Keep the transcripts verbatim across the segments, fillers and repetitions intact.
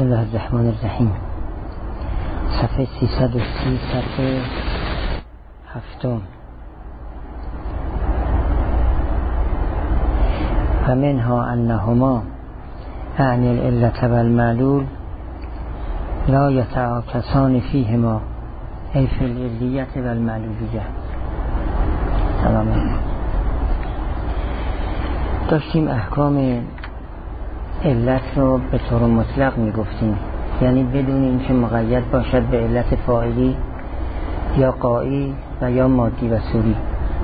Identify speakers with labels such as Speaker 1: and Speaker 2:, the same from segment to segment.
Speaker 1: بسم الله الرحمن الرحیم. صفحه سیصد و سی، صفحه هفتم. و منها انهما عن العلة والمعلول لا یتعاکسان فیهما ای فی العلیة والمعلولیه. تمام. داشتیم احکام علت رو به طور مطلق میگفتیم، یعنی بدون اینکه مقید باشد به علت فاعلی یا قائی و یا مادی و صوری.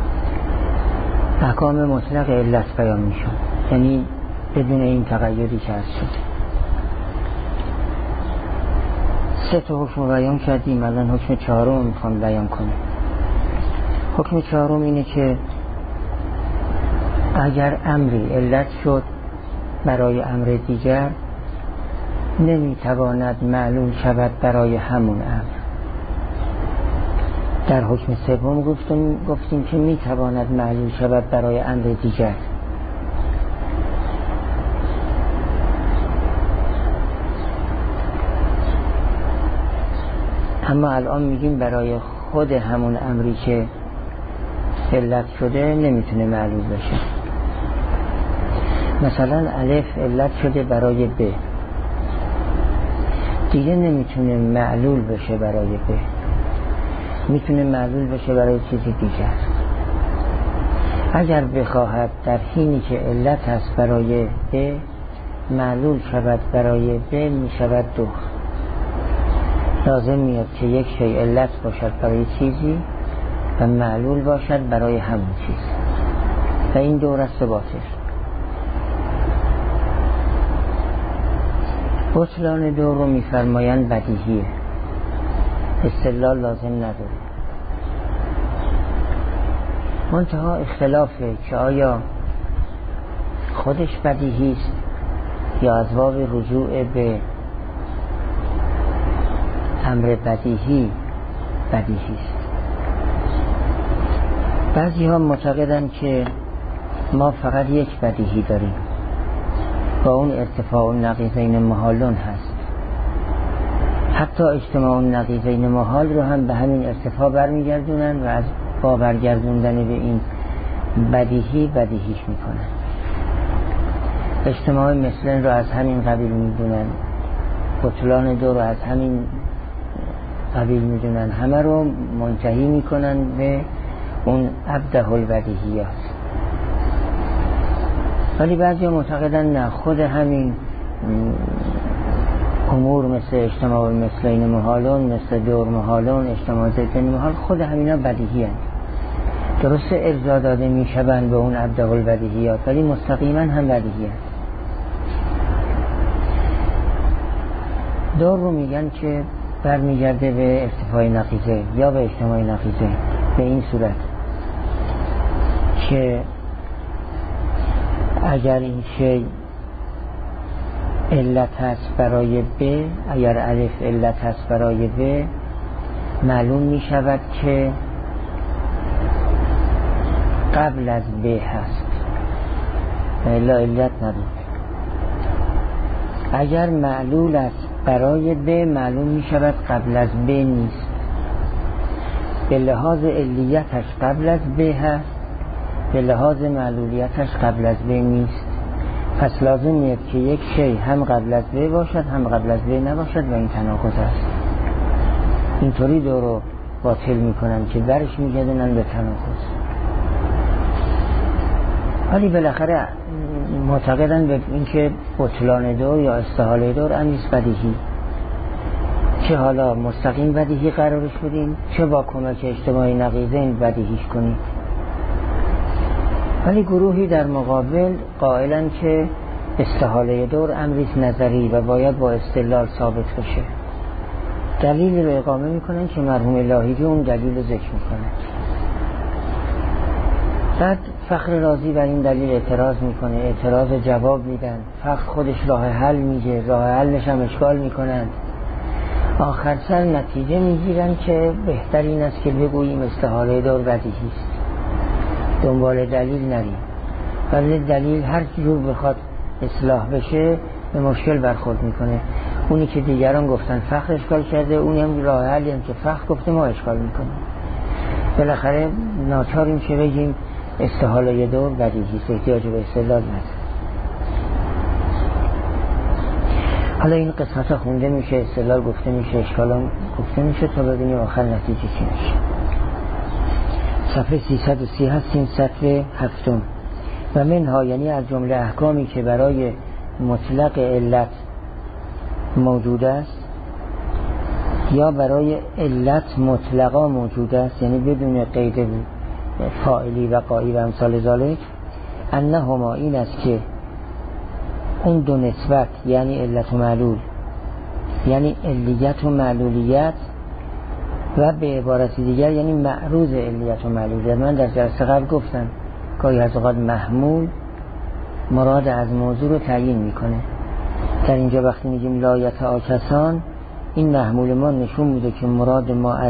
Speaker 1: احکام مطلق علت بیان میشد، یعنی بدون این تغییری که هست شد. سه تا حکم بیان کردیم، الان حکم چهارم میخوام بیان کنیم. حکم چهارم اینه که اگر امری علت شد برای امر دیگر، نمیتواند معلول شود برای همون امر. در حکم سوم گفتیم گفتیم که میتواند معلول شود برای امر دیگر. اما الان میگیم برای خود همون امری که علت شده نمیتونه معلول بشه. مثلا الف علت شده برای ب، دیگه نمیتونه معلول بشه برای ب، میتونه معلول بشه برای چیزی دیگر. اگر بخواهد در حینی که علت هست برای ب معلول شود برای ب، میشود دو. لازم میاد که یک شی علت باشد برای چیزی و معلول باشد برای همون چیز، و این دور است باطل. بطلان دور رو میفرمایند بدیهیه، استدلال لازم نداره. منتها اختلافه که آیا خودش بدیهی است یا از باب رجوع به امر بدیهی بدیهی است. بعضی ها معتقدند که ما فقط یک بدیهی داریم، با اون ارتفاع النقیضین محالون هست. حتی اجتماع النقیضین محال رو هم به همین ارتفاع برمیگردونن و از با برگردوندن به این بدیهی بدیهیش میکنن. اجتماع مثلن رو از همین قبیل میدونن، بطلان دو رو از همین قبیل میدونن، همه رو منتهی میکنن به اون ابده البدیهیات. ولی بعضی معتقدن نه، خود همین امور مثل اجتماع المثلین محالون، مثل دور محالون، اجتماع ضدین محال، خود همینا بدیهی هست. درسته ارجاع داده میشوند به اون ابده البدیهیات، ولی مستقیما هم بدیهی هست. دور رو میگن که برمیگرده به ارتفاع نقیضه یا به اجتماع نقیضه، به این صورت که اگر این شی علت هست برای ب، اگر الف علت هست برای ب، معلوم می شود که قبل از ب هست، الا علت نداره. اگر معلول است برای ب، معلوم می شود قبل از ب نیست. به لحاظ علیتش قبل از ب هست، به لحاظ معلولیتش قبل از ب نیست. پس لازم میاد که یک شی هم قبل از ب باشد هم قبل از ب نباشد و این تناقض است. اینطوری دو رو باطل میکنن که برش میگردنن به تناقض. ولی بالاخره معتقدن به اینکه بطلان دو یا استحاله دو امریست بدیهی، چه حالا مستقیم بدیهی قرارش بدیم، چه با کمک اجتماعی نقیضین بدیهیش کنیم. ولی گروهی در مقابل قائلن که استحاله دور امریست نظری و باید با استدلال ثابت بشه. دلیل رو اقامه میکنن که مرحوم الهی اون دلیل رو ذکر میکنن. بعد فخر رازی بر این دلیل اعتراض میکنه، اعتراض جواب میدن، فخر خودش راه حل میگه، راه حلش هم اشکال میکنن. آخر سر نتیجه میگیرن که بهتر این است که بگوییم استحاله دور بدیهی است، دنبال دلیل نریم. ولی دلیل هر جور بخواد اصلاح بشه به مشکل برخورد میکنه. اونی که دیگران گفتن فخر اشکال کرده، اونی هم راه حلی هم که فخر گفته ما اشکال میکنیم. بالاخره ناچاریم چه بگیم استحاله دور بدیهی است، احتیاج به استدلال نداره. حالا این قسمت ها خونده میشه، استدلال گفته میشه، اشکال هم گفته میشه تا ببینیم آخر نتیجه چی میشه. صفحه سیصد و سی هستیم، صفحه هفتم. و منها یعنی از جمله احکامی که برای مطلق علت موجود است یا برای علت مطلقا موجود است، یعنی بدون قید فاعلی و قائی و امثال ذالک، انهما این است که اون دو نسبت یعنی علت و معلول، یعنی علیت و معلولیت، و به عبارت دیگر یعنی معروض علیت و معلولیت. من در جلسه قبل گفتم گاهی از اوقات محمول مراد از موضوع رو تعیین میکنه. در اینجا وقتی میگیم لایت آکسان، این محمول ما نشون میده که مراد ما از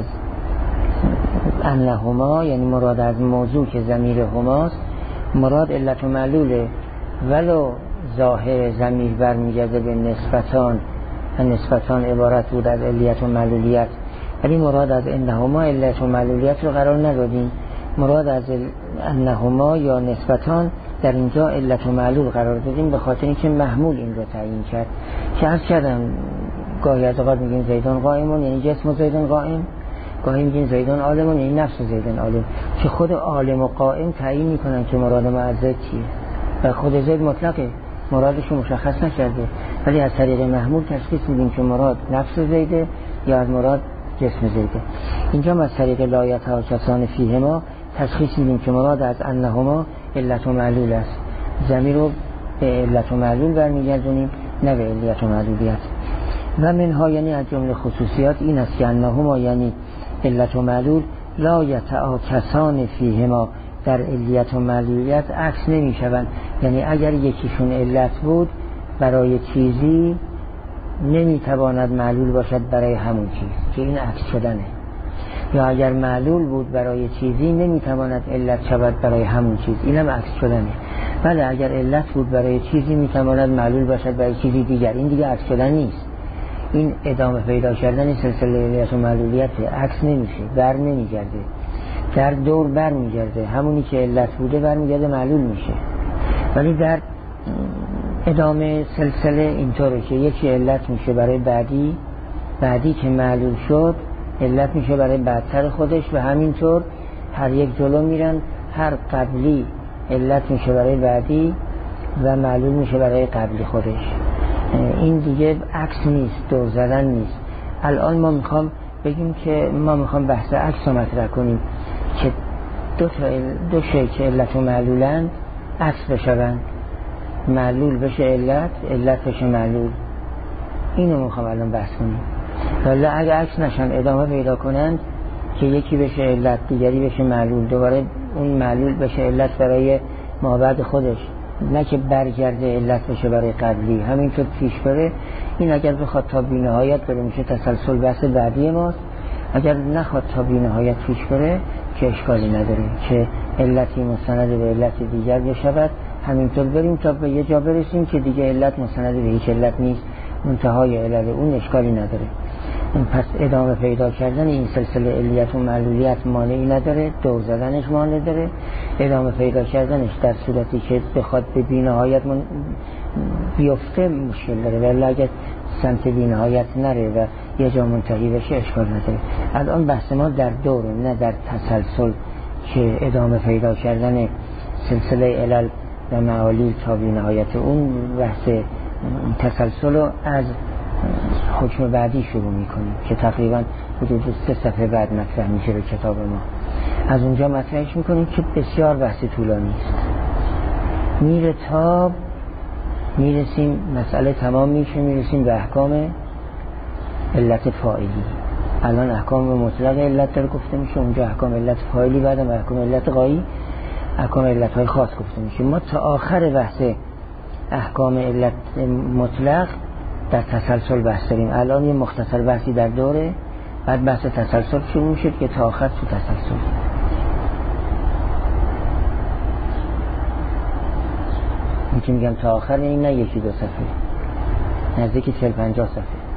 Speaker 1: انهما یعنی مراد از موضوع که ضمیر هماست، مراد علت و معلوله، ولو ظاهر ضمیر برمیگرده به نسبتان و نسبتان عبارت بود از علیت و معلولیت، ولی مراد از انهما علت و معلولیت رو قرار ندادیم. مراد از انهما یا نسبتان در اینجا علت و معلول قرار دادیم به خاطر اینکه محمول این رو تعیین کرد. که عرض کردم گاهی از اوقات میگیم زیدان قائمون یعنی جسم زیدان قائم، گاهی میگیم زیدان عالمون یعنی نفس زیدان عالم، که خود عالم و قائم تعیین میکنن که مراد ما از زید چیه و خود زید مطلقه، مرادش رو مشخص نکرده، ولی از طریق محمول تشخیص میدیم که مراد نفس زیده یا از مراد جسم زیده. اینجا ما از طریق لایت ها کسان فیه ما تشخیص میدیم که مراد از انهما علت و معلول است. ضمیر رو به علت و معلول برمیگردونیم نه به علیت و معلولیت. و منها یعنی از جمله خصوصیات این است که انهما یعنی علت و معلول لایت ها کسان فیه ما در علیت و معلولیت عکس نمی شوند. یعنی اگر یکیشون علت بود برای چیزی نمیتواند معلول باشد برای همون چیز، که این عکس شدنه. یا اگر معلول بود برای چیزی نمیتواند علت شود برای همون چیز، اینم عکس شدنه. بله اگر علت بود برای چیزی میتواند معلول باشد برای چیزی دیگر، این دیگه عکس شدن نیست، این ادامه پیدا کردن سلسله علیت و معلولیت، عکس نمیشه، بر نمیگرده، در دور بر میگرده، همونی که علت بوده بر میگرده معلول میشه. ولی در ادامه سلسله اینطوره که یکی علت میشه برای بعدی، بعدی که معلول شد علت میشه برای بعدتر خودش، و همینطور هر یک جلو میرن، هر قبلی علت میشه برای بعدی و معلول میشه برای قبلی خودش. این دیگه عکس نیست، دور زدن نیست. الان ما میخوام بگیم که ما میخوام بحث عکس رو مطرح کنیم که دو, تا دو شی که علت و معلولن عکس بشوند، معلول بشه علت، علت بشه معلول. اینو میخوام الان بحث کنیم. ولی اگه عکس نشن ادامه پیدا کنند که یکی بشه علت دیگری بشه معلول، دوباره اون معلول بشه علت برای مابعد خودش، نه که برگرده علت بشه برای قبلی، همینطور پیش بره. این اگر بخواد تا بی‌نهایت بره میشه تسلسل بحث بعدی ماست. اگر نخواد تا بی‌نهایت پیش بره که اشکالی نداره که علتی مستند به علت دیگر بشود، همینطور بریم تا به یه جا برسیم که دیگه علت مستند به هیچ علت نیست، منتهای علت اون اشکالی نداره. پس ادامه پیدا کردن این سلسله علیت و معلولیت مانعی نداره، دور زدنش مانع داره. ادامه پیدا کردنش در صورتی که بخواد به بی‌نهایت من... بیفته مشکل داره، ولی اگر سمت بی‌نهایت نره و یه جا منتهی بشه اشکال نداره. الان بحث ما در دور نه در تسلسل که ادامه پیدا کردن سلسله علل و معالیل تا بی‌نهایت. اون بحث تسلسل رو از حکم بعدی شروع میکنیم که تقریبا حدود سه صفحه بعد مطرح میشه به کتاب ما. از اونجا مطرحش میکنیم که بسیار بحث طولانی است. میره تا میرسیم مسئله تمام میشه، میرسیم به احکام علت فاعلی. الان احکام مطلق علت داره گفته میشه، اونجا احکام علت فاعلی، بعدم احکام علت غایی، احکام علت های خاص گفته میشه. ما تا آخر بحث احکام علت مطلق در تسلسل بحث داریم. الان یه مختصر بحثی در دوره، بعد بحث تسلسل شروع میشه که تا آخر تو تسلسل. میگم تا آخر این نه یکی دو صفحه، نزدیکی چهل پنجاه صفحه.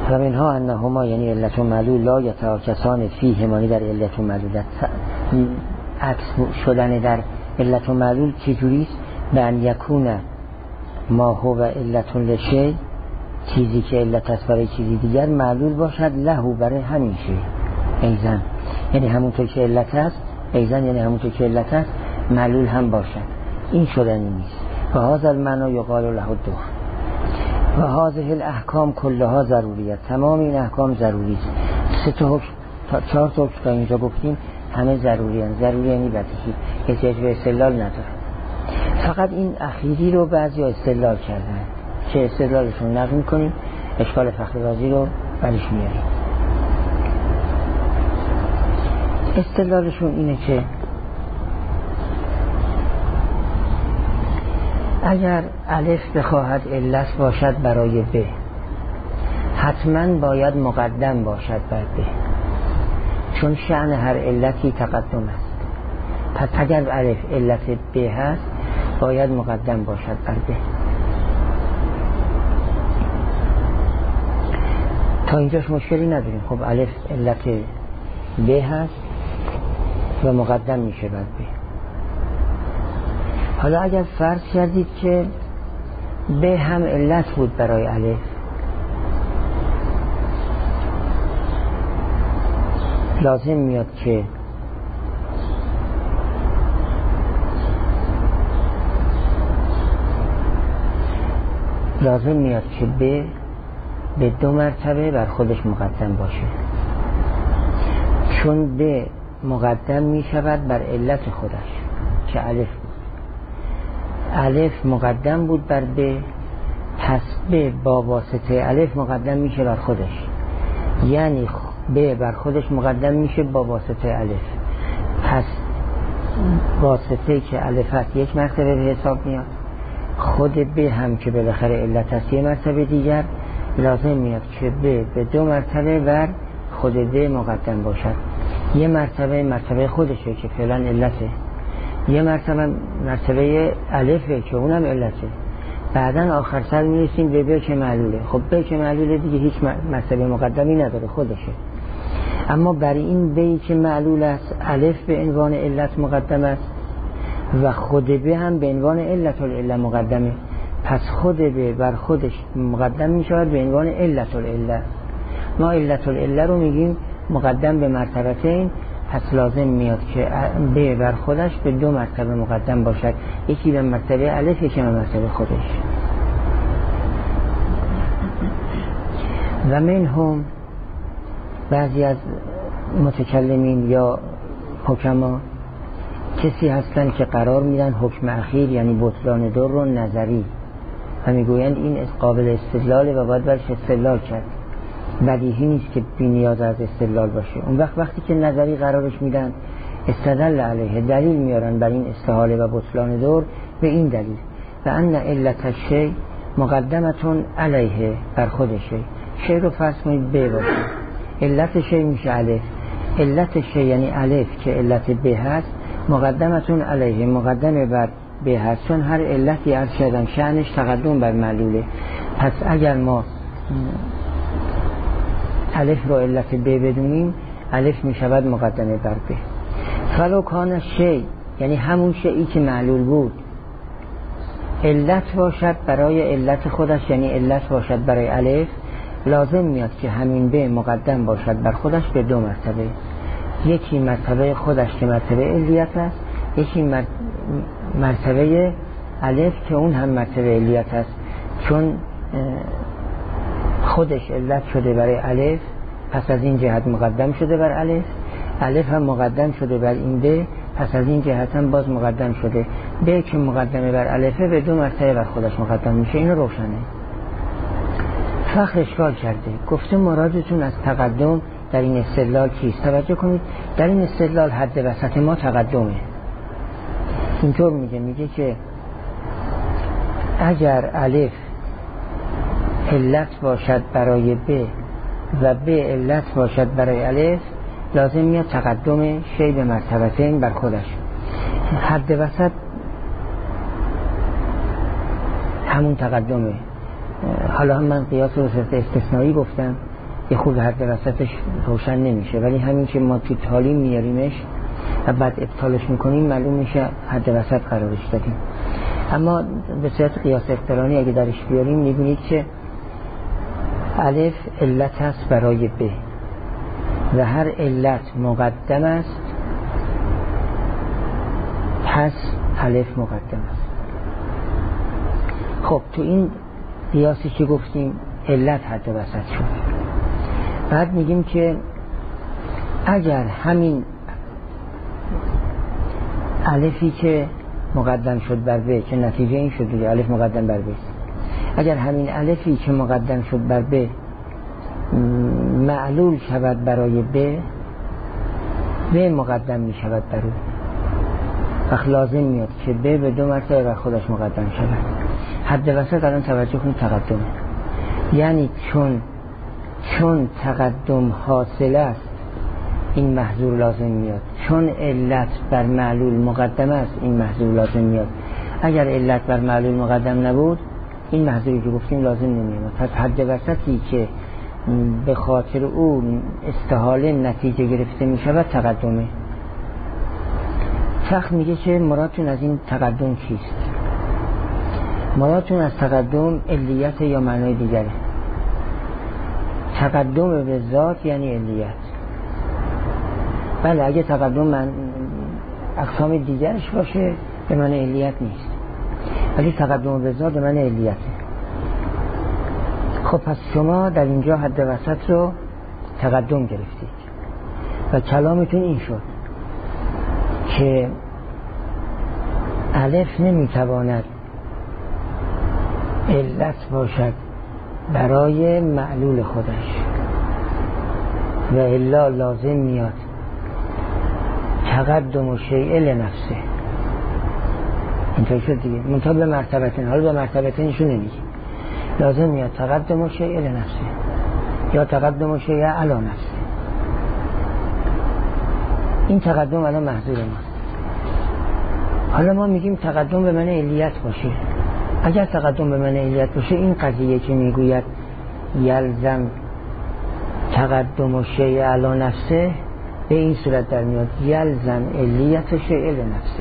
Speaker 1: و منها انهما یعنی علت و معلول لا یتعاکسان فیه مانی در علت و معلولت عکس شدن در علت و معلول چجوریست؟ به ان یکون ما هو علت لشی، چیزی که علت است برای چیزی دیگر معلول باشد لهو برای همین شی ایزن، یعنی همونطور که علت است ایزن یعنی همونطور که علت است معلول هم باشد. این شدنی نیست. و هذا المعنی یقال له الدخل و هذه الاحکام کلها ضروریت، تمام این احکام ضروری است. سه تا حکم تا چهار تا حکم تا اینجا گفتیم همه ضروری هستند. ضروری یعنی بدیهی، احتیاج به استدلال نداره. فقط این اخیری رو بعضی استدلال کردن که استدلالشون نقل می‌کنیم، اشکال فخر رازی رو برش میاریم. استدلالشون اینه که اگر الف بخواهد علت باشد برای ب، حتما باید مقدم باشد بر ب، چون شأن هر علتی تقدم است. پس اگر الف علت ب هست باید مقدم باشد بر ب. تا اینجاش مشکلی نداریم. خب الف علت ب هست و مقدم میشه بر ب. حالا اگر فرض کردید که ب هم علت بود برای الف، لازم میاد که لازم میاد که ب به دو مرتبه بر خودش مقدم باشه، چون ب مقدم میشود بر علت خودش که الف بود. الف مقدم بود بر ب، پس ب با واسطه الف مقدم میشه بر خودش، یعنی ب بر خودش مقدم میشه با واسطه الف. پس واسطه که الف هست یک مرتبه به حساب میاد، خود ب هم که بالاخره علت هست یه مرتبه دیگر، لازم میاد که ب به دو مرتبه بر خود ب مقدم باشد. یه مرتبه مرتبه خودشه که فعلا علته، یه مرتبه مرتبه الفه که اونم علته، بعدن آخر سر میرسیم به ب که معلوله. خب ب که معلوله دیگه هیچ مرتبه مقدمی نداره، خودشه. اما برای این ب که معلول است الف به عنوان علت مقدم است و خود ب هم به عنوان علت العله مقدمه. پس خود ب بر خودش مقدم می شود به عنوان علت العله. ما علت العله رو میگیم مقدم به مرتبتین، پس لازم میاد که ب بر خودش به دو مرتبه مقدم باشد، یکی به مرتبه الف یکی به مرتبه خودش. و من هم بعضی از متکلمین یا حکما کسی هستن که قرار میدن حکم اخیر یعنی بطلان در رو نظری و میگویند این قابل استدلاله و باید برش استدلال کرد، بدیهی نیست که بی نیاز از استدلال باشه. اون وقت وقتی که نظری قرارش میدن استدل علیه، دلیل میارن بر این استحاله و بطلان دور به این دلیل و ان علت الشیء مقدمتون علیه بر خودشه. شیء رو فرض کنید ب باشه، علت شیء میشه الف، علت شیء یعنی الف که علت ب هست مقدمتون علیه مقدمه بر ب هست، چون هر علتی عرض کردم شأنش تقدم بر معلوله. پس اگر ما الف رو علت ب بدونیم الف می شود مقدمه بر ب. فلو کان شی یعنی همون شیئی که معلول بود علت باشد برای علت خودش، یعنی علت باشد برای الف، لازم میاد که همین ب مقدم باشد بر خودش به دو مرتبه، یکی مرتبه خودش که مرتبه علیت است، یکی مرتبه الف که اون هم مرتبه علیت است، چون خودش علت شده برای الف، پس از این جهت مقدم شده بر الف، الف هم مقدم شده بر این ب، پس از این جهت هم باز مقدم شده. ب که مقدمه بر الفه به دو مرتبه بر خودش مقدم میشه. اینو روشنه. فخر اشکال کرده، گفته مرادتون از تقدم در این استدلال چیست؟ توجه کنید، در این استدلال حد وسط ما تقدمه. اینطور میگه میگه که اگر الف علت باشد برای ب و ب علت باشد برای الف، لازم میاد تقدم شی به مرتبتین بر خودش. حد وسط همون تقدمه. حالا هم من قیاس رو صرف استثنایی گفتم، یه خود حد وسطش روشن نمیشه، ولی همین که ما تو تعلیم میاریمش و بعد ابطالش میکنیم معلوم میشه حد وسط قرارش دادیم. اما به صورت قیاس اقترانی اگه درش بیاریم میبینید که الف علت است برای ب و هر علت مقدم است، پس الف مقدم است. خب تو این قیاسی که گفتیم علت حد وسط شد. بعد میگیم که اگر همین الفی که مقدم شد بر ب، که نتیجه این شد دیگه الف مقدم بر ب، اگر همین الفی که مقدم شد بر ب معلول شود برای ب، ب مقدم می شود بر او، وقت لازم میاد که ب به دو مرتبه بر خودش مقدم شود. حد وسط الان توجه کنید تقدم، یعنی چون چون تقدم حاصل است این محذور لازم میاد، چون علت بر معلول مقدم است این محذور لازم میاد. اگر علت بر معلول مقدم نبود این محذوری که گفتیم لازم نمیاد. پس حد وسطی که به خاطر اون استحاله نتیجه گرفته می شود تقدمه. فقط میگه که مرادتون از این تقدم چیست؟ مرادتون از تقدم علیت یا معنای دیگره؟ تقدم به ذات یعنی علیت. بله اگه تقدم من اقسام دیگرش باشه به معنی علیت نیست، ولی تقدم به ذات به معنی علیته. خب پس شما در اینجا حد وسط رو تقدم گرفتید و کلامتون این شد که الف نمیتواند علت باشد برای معلول خودش و الا لازم میاد تقدم و شیء لنفسه. اینطور شد دیگه، منطقه به مرتبتین، حالا به مرتبتینشون نمیگه، لازم میاد تقدم و شیء لنفسه یا تقدم و شیء علی نفسه. این تقدم الان محذور ماست. حالا ما میگیم تقدم به معنی علیت باشه. اگر تقدم به معنی علیت باشه این قضیه که میگوید یلزم تقدم و شیء علی نفسه به این صورت در میاد یلزم علیت و شیء لنفسه.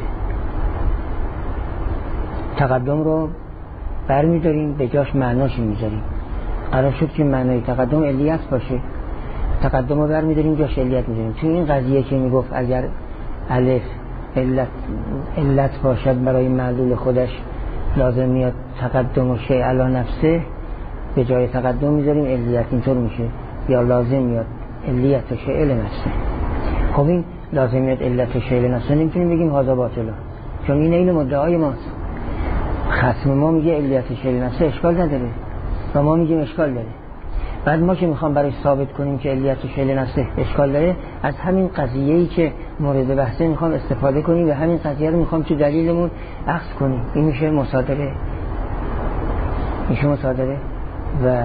Speaker 1: تقدم رو برمیداریم به جاش معناش میذاریم. قرار شد که معنای تقدم علیت باشه، تقدم رو برمیداریم جاش علیت میذاریم. تو این قضیه که میگفت اگر الف علت, علت باشد برای معلول خودش لازم میاد تقدم و شیء علی نفسه، به جای تقدم میذاریم علیت. اینطور میشه یا لازم میاد علیت و شیء لنفسه. خب این لازم میاد علت و شیء لنفسه نمیتونیم بگیم هذا باطله، چون این این مدعای ماست. خصم ما میگه علیت شیء لنفسه اشکال نداره و ما میگیم اشکال داره. بعد ما که میخوام برای ثابت کنیم که علیت شیء لنفسه اشکال داره، از همین قضیه‌ای که مورد بحثه میخوام استفاده کنیم و همین قضیه رو میخوام تو دلیلمون اخذ کنیم. این میشه مصادره، میشه مصادره و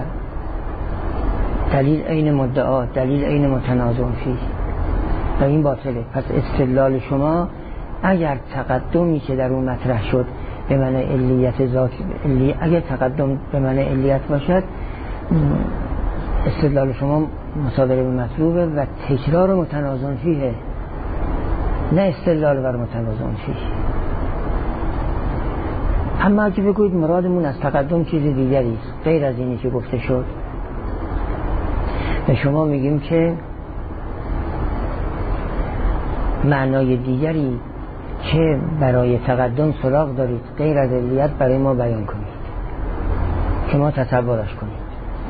Speaker 1: دلیل عین مدعا، دلیل عین متنازع فیه و این باطله. پس استدلال شما اگر تقدمی که در اون مطرح شد به معنی علیت ذات، اگر تقدم به معنی علیت باشد استدلال شما مصادره به مطلوبه و تکرار متنازع فیه، نه استدلال بر متنازع فیه. اما اگه بگوید مرادمون از تقدم چیز دیگری است غیر از اینی که گفته شد، به شما میگیم که معنای دیگری که برای تقدم سراغ دارید غیر از علیت برای ما بیان کنید که ما تصورش کنید.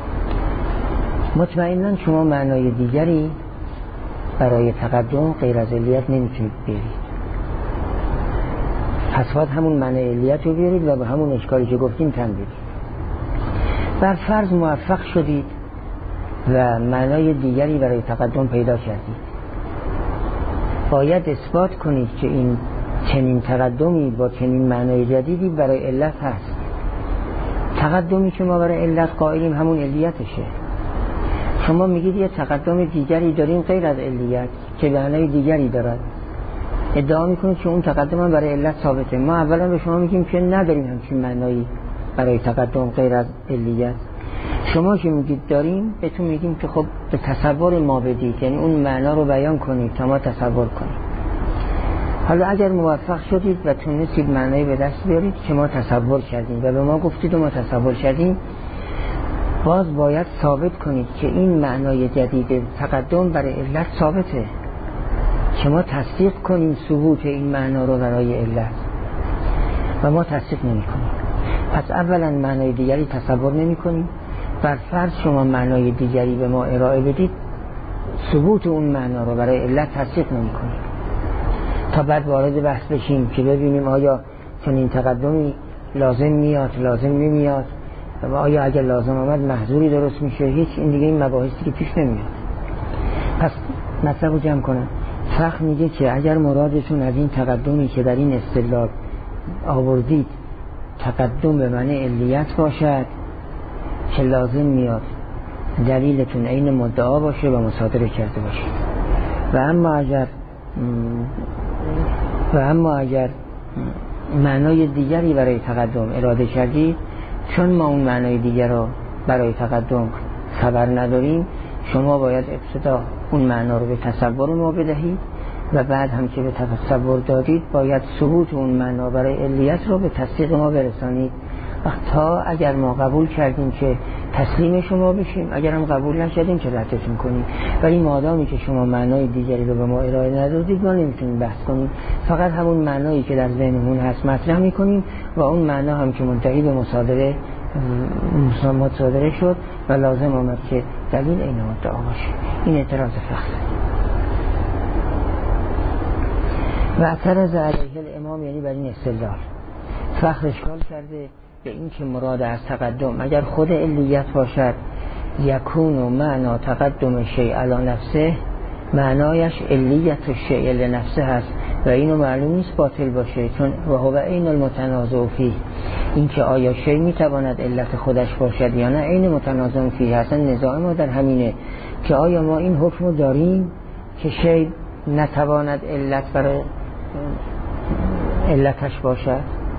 Speaker 1: مطمئناً شما معنای دیگری برای تقدم غیر از علیت نمیتونید بیارید. پس باید همون معنای علیت رو بیارید و به همون اشکالی که گفتیم تن بدید. بر فرض موفق شدید و معنای دیگری برای تقدم پیدا کردید، باید اثبات کنید که این چنین تقدمی با چنین معنای جدیدی برای علت هست. تقدمی که ما برای علت قائلیم همون علیتشه. شما میگید یه تقدم دیگری داریم غیر از علیت که معنای دیگری دارد، ادعا میکنید که اون تقدم برای علت ثابته. ما اولا به شما میگیم که نداریم همچین معنایی برای تقدم غیر از علیت. شما که میگید داریم بهتون میگیم که خب به تصور ما بدید، یعنی اون معنا رو بیان کنید تا ما تصور کنیم. حالا اگر موفق شدید و تونستید معنایی به دست بیارید که ما تصور کردیم و به ما گفتید و ما تصور کردیم، باز باید ثابت کنید که این معنای جدید تقدم برای علت ثابته، که ما تصدیق کنیم ثبوت این معنا رو برای علت و ما تصدیق نمی کنیم. پس اولا معنای دیگری تصور نمی کنیم، بر فرض شما معنای دیگری به ما ارائه بدید، ثبوت اون معنا رو برای علت تصدیق نمی کنیم تا بعد وارد بحث بشیم که ببینیم آیا چنین تقدمی لازم میاد، لازم نمیاد، و آیا اگر لازم آمد محظوری درست میشه. هیچ این دیگه این مباحثی که پیش نمیاد. پس مطلب رو جمع کنم. فقه میگه که اگر مرادتون از این تقدمی که در این اصطلاح آوردید تقدم به معنی علیت باشد که لازم میاد، دلیلتون عین مدعا باشه و مصادره کرده باشه. و اما اگر و اما اگر معنای دیگری برای تقدم اراده کردید، چون ما اون معنای دیگر رو برای تقدم خبر نداریم، شما باید ابتدا اون معنا رو به تصور ما بدهید و بعد هم که به تصور دادید باید ثبوت اون معنا برای علیت رو به تصدیق ما برسانید. وقت تا اگر ما قبول کردیم که تسلیم شما بشیم، اگر هم قبول نشدیم که ردتون کنیم. ولی مادامی که شما معنای دیگری رو به ما ارائه ندادید ما نمیتونیم بحث کنیم، فقط همون معنایی که در ذهنمون هست مطرح میکنیم و اون معنا هم که منتهی به مصادره مصادره شد و لازم آمد که دلیل این مدعا باشه. این اعتراض فقه. و اعتراض علیه الامام یعنی بر این استدلال فقه اشکال کرده به این که مراد از تقدم اگر خود علیت باشد، یکون و معنا تقدم شیء علی نفسه، معنایش علیت و شیء لنفسه هست و اینو معلوم نیست باطل باشه، چون و هو عین المتنازع فیه، این که آیا شیء میتواند علت خودش باشد یا نه عین متنازع فیه. اصلا نزاع ما در همینه که آیا ما این حکم رو داریم که شیء نتواند علت برای علتش باشد،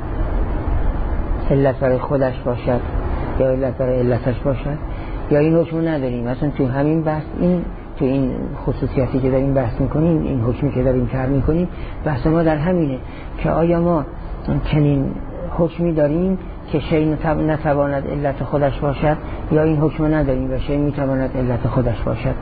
Speaker 1: علت برای خودش باشد یا علت برای علتش باشد، یا این حکم نداریم. مثلا تو همین بحث این تو این خصوصیاتی که داریم بحث میکنیم، این حکمی که داریم کار میکنیم، بحث ما در همینه که آیا ما چنین حکمی داریم که شیء نتواند علت خودش باشد یا این حکم نداریم و شیء میتواند علت خودش باشد.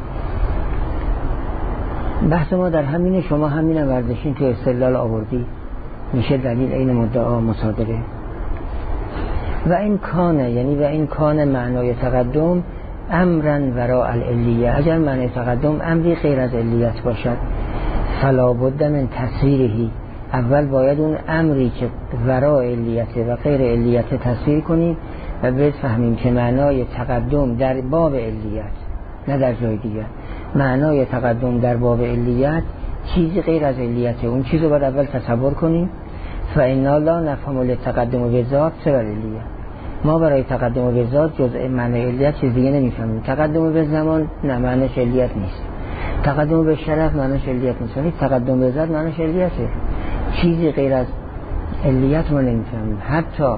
Speaker 1: بحث ما در همینه. شما همینه برداشتین تو استدلال آوردی، میشه دلیل عین مدعا مصادره. و این کانه یعنی و این کانه معنای تقدم امرن وراء العلیه، اگر معنای تقدم امری غیر از علیت باشد، فلا بد من تصویرهی، اول باید اون امری که وراء علیت و غیر علیت تصویر کنیم و بفهمیم که معنای تقدم در باب علیت نه در جای دیگر، معنای تقدم در باب علیت چیزی غیر از علیت، اون چیزو باید اول تصور کنیم. فإنا لا نفهم التقدم به ذات سوى العلیه، ما برای تقدم به ذات جزء معنای علیت چیز دیگه نمیفهمیم. تقدم به زمان نه معنیش علیت نیست، تقدم به شرف معنیش علیت نیست، ولی تقدم به ذات معنیش علیته. چیزی غیر از علیت ما نمیفهمیم. حتی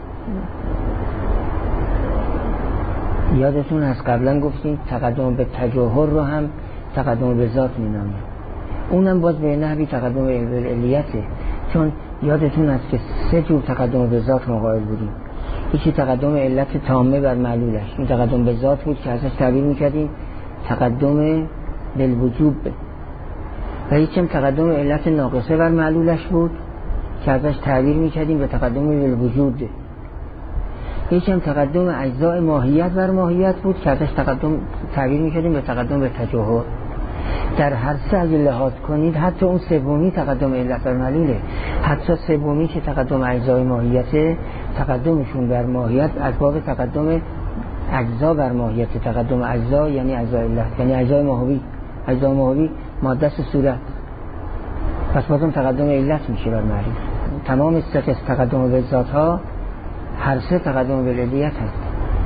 Speaker 1: یادتون از قبلا گفتیم تقدم به تجاهر رو هم تقدم به ذات مینامیم، اونم باز به نحوی تقدم به علیته، چون یادتون است که سه جور تقدم به ذات ما قائل بودیم. یکی تقدم علت تامه بر معلولش، این تقدم به ذات بود که ازش تعبیر میکردیم تقدم بالوجوب، و یکی هم تقدم علت ناقصه بر معلولش بود که ازش تعبیر میکردیم به تقدم بالوجود. یکی هم تقدم اجزاء ماهیت بر ماهیت بود که ازش تقدم تعبیر میکردیم به تقدم به تجاهر. در هر سه اگه لحاظ کنید، حتی اون سومی تقدم علت بر معلوله، حتی سومی که تقدم اجزای ماهیت، تقدمشون بر ماهیت از باب تقدم اجزا بر ماهیت. تقدم اجزا یعنی اجزای علت، یعنی اجزای ماهوی. اجزای ماهوی ماده است صورت، پس بازم تقدم علت میشه بر معلول. تمام سه قسم تقدم به ذات ها هر سه تقدم به علیت هست.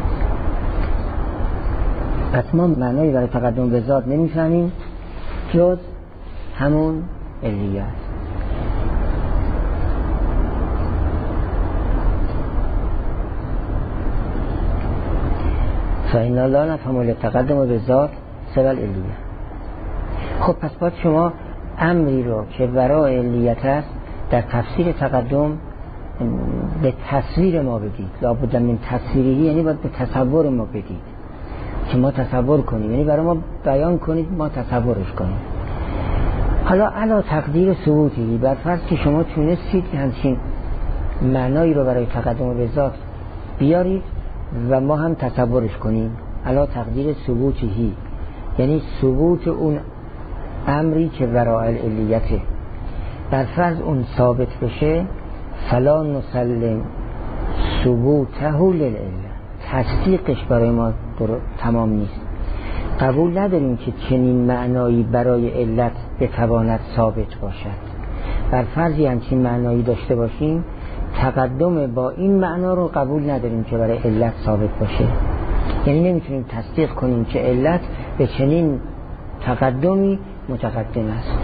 Speaker 1: پس ما معنایی برای تقدم به ذات نمیفهمیم جز همون علیت. فإنا لا نفهم التقدم به ذات سوى العلیه. خب پس باید شما امری رو که ورای علیت است در تفسیر تقدم به تصویر ما بدید. لابد من تصویری، یعنی باید به تصور ما بدید که ما تصور کنیم، یعنی برای ما بیان کنید ما تصورش کنیم. حالا علا تقدیر ثبوتی، بر فرض که شما تونستید همچین معنایی رو برای تقدم به ذات بیارید و ما هم تصورش کنیم. علا تقدیر ثبوتی، یعنی ثبوت اون امری که ورای العلیته، بر فرض اون ثابت بشه، فلا نسلم ثبوته للعله، تصدیقش برای ما تمام نیست. قبول نداریم که چنین معنایی برای علت بتواند ثابت باشد. بر فرضی همچین معنایی داشته باشیم، تقدم با این معنا رو قبول نداریم که برای علت ثابت باشه. یعنی نمیتونیم تصدیق کنیم که علت به چنین تقدمی متقدم است.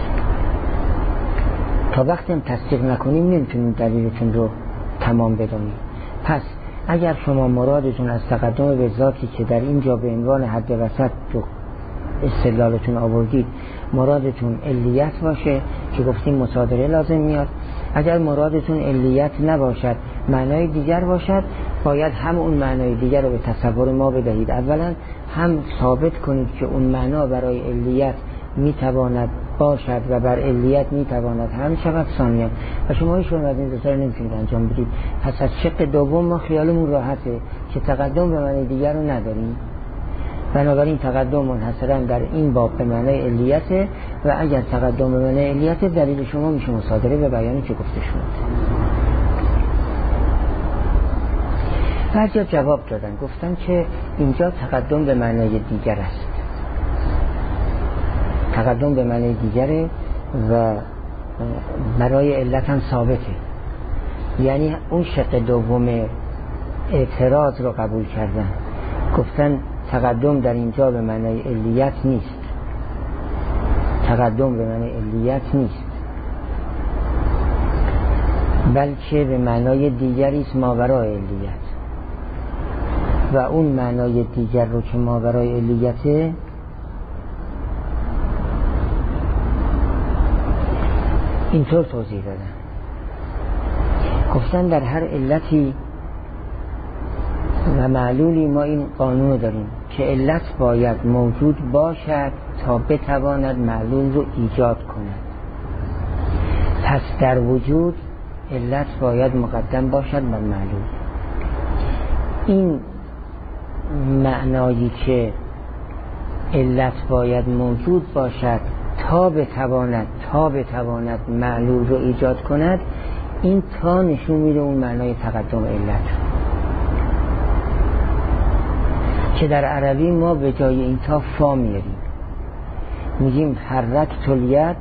Speaker 1: تا وقتی هم تصدیق نکنیم نمیتونیم دلیلتون رو تمام بدونیم. پس اگر شما مرادتون از تقدم به ذاتی که در اینجا به عنوان حد وسط تو استدلالتون آوردید مرادتون علیت باشه که گفتیم مصادره لازم میاد، اگر مرادتون علیت نباشد معنای دیگر باشد، باید هم اون معنای دیگر رو به تصور ما بدهید. اولا هم ثابت کنید که اون معنا برای علیت میتواند باشد و بر علیت میتواند هم شود. ثانیا و شما ایشون از این دو تا نمیتونید انجام بدید. پس از شق دوم ما خیالمون راحته که تقدم به معنی دیگر رو نداریم، بنابراین تقدم منحصرا در این باب به معنی علیته و اگر تقدم به معنی علیته دلیل شما میشه مصادره به بیانی که گفته شد. بعضی جواب دادن، گفتن که اینجا تقدم به معنی دیگر است، تقدم به معنی دیگره و برای علت هم ثابته. یعنی اون شق دوم اعتراض رو قبول کردن، گفتن تقدم در اینجا به معنی علیت نیست، تقدم به معنی علیت نیست، بلکه به معنای دیگری است ماورای علیت، و اون معنای دیگر رو که ماورای علیته اینطور توضیح دادن. گفتن در هر علتی و معلولی ما این قانون داریم که علت باید موجود باشد تا بتواند معلول رو ایجاد کند. پس در وجود علت باید مقدم باشد بر معلول. این معنایی که علت باید موجود باشد تا بتواند تا بتواند معلول رو ایجاد کند، این تا نشون میده اون معنای تقدم علت که در عربی ما به جای این تا فا میاریم، میگیم حرک الید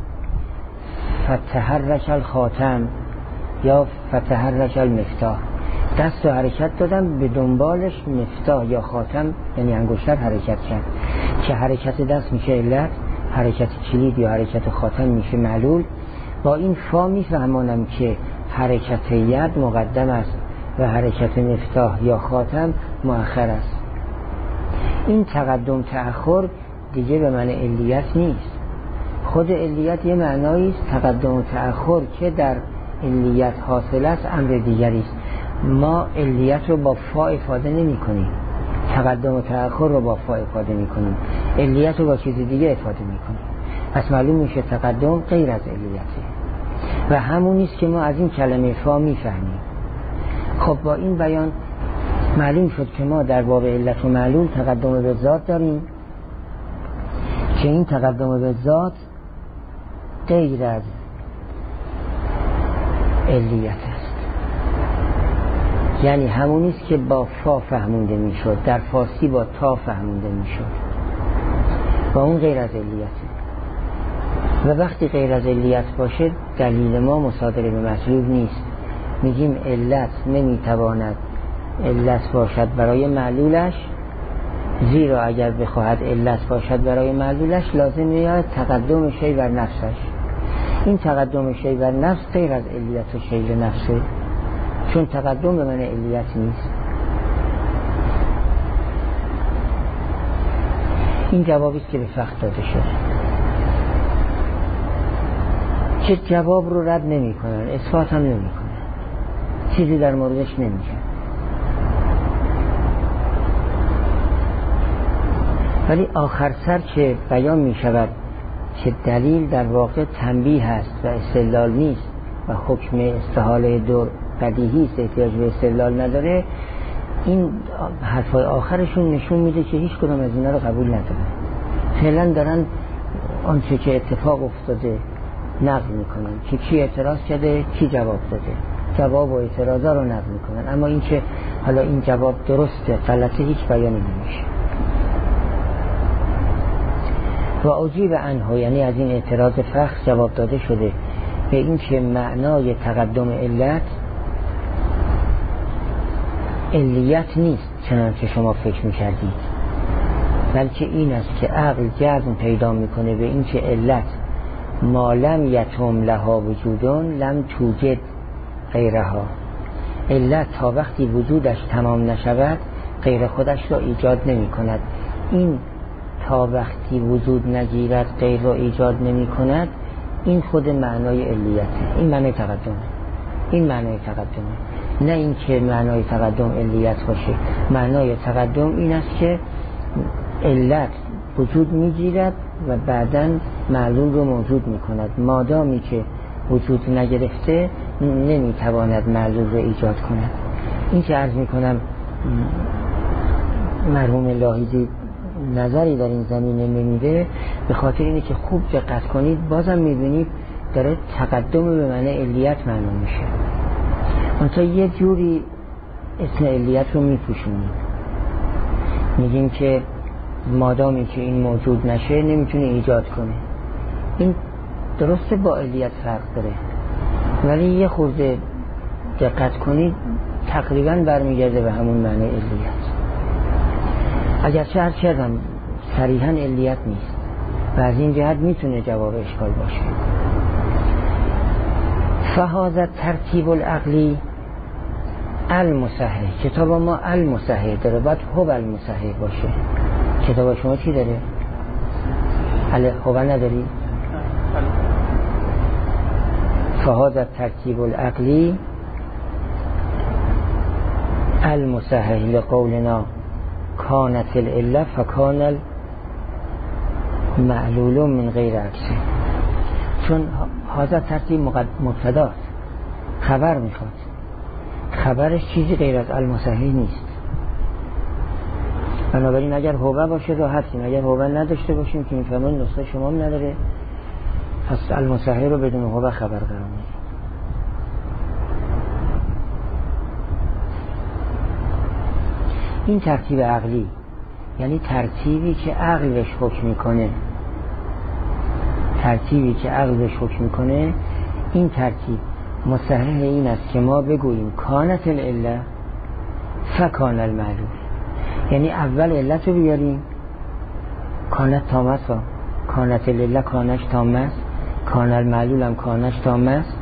Speaker 1: فتحرک الخاتم یا فتحرک المفتاح. دست رو حرکت دادم به دنبالش مفتاح یا خاتم یعنی انگشتر حرکت کرد که حرکت دست میشه علت، حرکت کلید یا حرکت خاتم میشه معلول. با این فا میفهمانم که حرکت ید مقدم است و حرکت مفتاح یا خاتم مؤخر است. این تقدم تأخر دیگه به معنی علیت نیست. خود علیت یه معنایی است، تقدم و تأخر که در علیت حاصل است امر دیگری است. ما علیت رو با فا افاده نمی کنیم، تقدم و تأخر رو با فا افاده می کنیم، علیت رو با چیز دیگه افاده می کنیم. پس معلوم میشه تقدم غیر از علیته و همون نیست که ما از این کلمه فا می فهمیم. خب با این بیان معلوم شد که ما در باب علت و معلول تقدم به ذات داریم که این تقدم به ذات غیر از علیت است، یعنی همون نیست که با فا فهمونده می شد، در فارسی با تا فهمونده می شد و اون غیر از علیته. و وقتی غیر از علیت باشه دلیل ما مصادره به مطلوب نیست. میگیم علت نمیتواند علت باشد برای معلولش، زیرا اگر بخواهد علت باشد برای معلولش لازم میاد تقدم شی بر نفسش. این تقدم شی بر نفس غیر از علیت و شی نفسه، چون تقدم به معنی علیت نیست. این جوابی است که به فخر داده شده که جواب رو رد نمی کنن، اثبات هم نمی کنن، چیزی در موردش نمی کنن. ولی آخر سر که بیان می شود که دلیل در واقع تنبیه هست و استدلال نیست و حکم استحاله دور بدیهی است، احتیاج به استدلال نداره، این حرفای آخرشون نشون میده که هیچ کدام از اینا رو قبول ندارن. فعلا دارن آنچه که اتفاق افتاده نقل میکنن که کی اعتراض کرده، کی جواب داده، جواب و اعتراضا رو نقل میکنن، اما این که حالا این جواب درسته غلطه هیچ بیانی نمیشه. و عجیب عنه، یعنی از این اعتراض فخر جواب داده شده به این که معنای تقدم علت علیت نیست چنانچه شما فکر میکردید، بلکه این است که عقل جزم پیدا میکنه به این که علت ما لم یتم لها وجودون لم توجد غیرها، علت تا وقتی وجودش تمام نشود غیر خودش را ایجاد نمی کند. این تا وقتی وجود نگیرد غیر را ایجاد نمی کند، این خود معنای علیته، این معنای تقدم، این معنای تقدمه، نه این که معنای تقدم علیت باشه. معنای تقدم این است که علت وجود میگیرد و بعداً معلول رو موجود میکند، مادامی که وجود نگرفته نمیتواند معلول رو ایجاد کند. این که عرض میکنم مرحوم لاحیزی نظری در این زمینه نمیده، به خاطر اینه که خوب دقت کنید بازم میبینید داره تقدم به معنی علیت معلوم میشه. منتها یه جوری اسم علیت رو میپوشونیم، میگیم که مادامی که این موجود نشه نمیتونه ایجاد کنه. این درسته با علیت فرق داره، ولی یه خورده دقت کنید تقریبا برمیگرده به همون معنی علیت. اگرچه هر کردم صریحاً علیت نیست و از این جهت میتونه جواب اشکال باشه. فهذا ترتیب العقلی المصحح، کتاب ما المصحح داره، باید هو المصحح باشه. کتاب شما چی داره؟ اله هو نداری؟ فهذا ترتیب العقلی المصحح لقولنا کانت العله فکان المعلول من غیر عکس. چون هذا ترتیب مبتداست، خبر میخواد، خبرش چیزی غیر از المصحح نیست. بنابراین اگر هوه باشه راحتیم، اگر هوه نداشته باشیم که میفهمون نسخه شما هم نداره، پس المصحح رو بدون هوه خبر قرار میدیم. این ترتیب عقلی یعنی ترتیبی که عقل بهش حکم میکنه، ترتیبی که عقل بهش حکم میکنه، این ترتیب مصحح این است که ما بگوییم کانت العله فکان المعلول، یعنی اول علت رو بیاریم، کانت تام است، کانت العله کانش تام است، کان المعلول هم کانش تام است.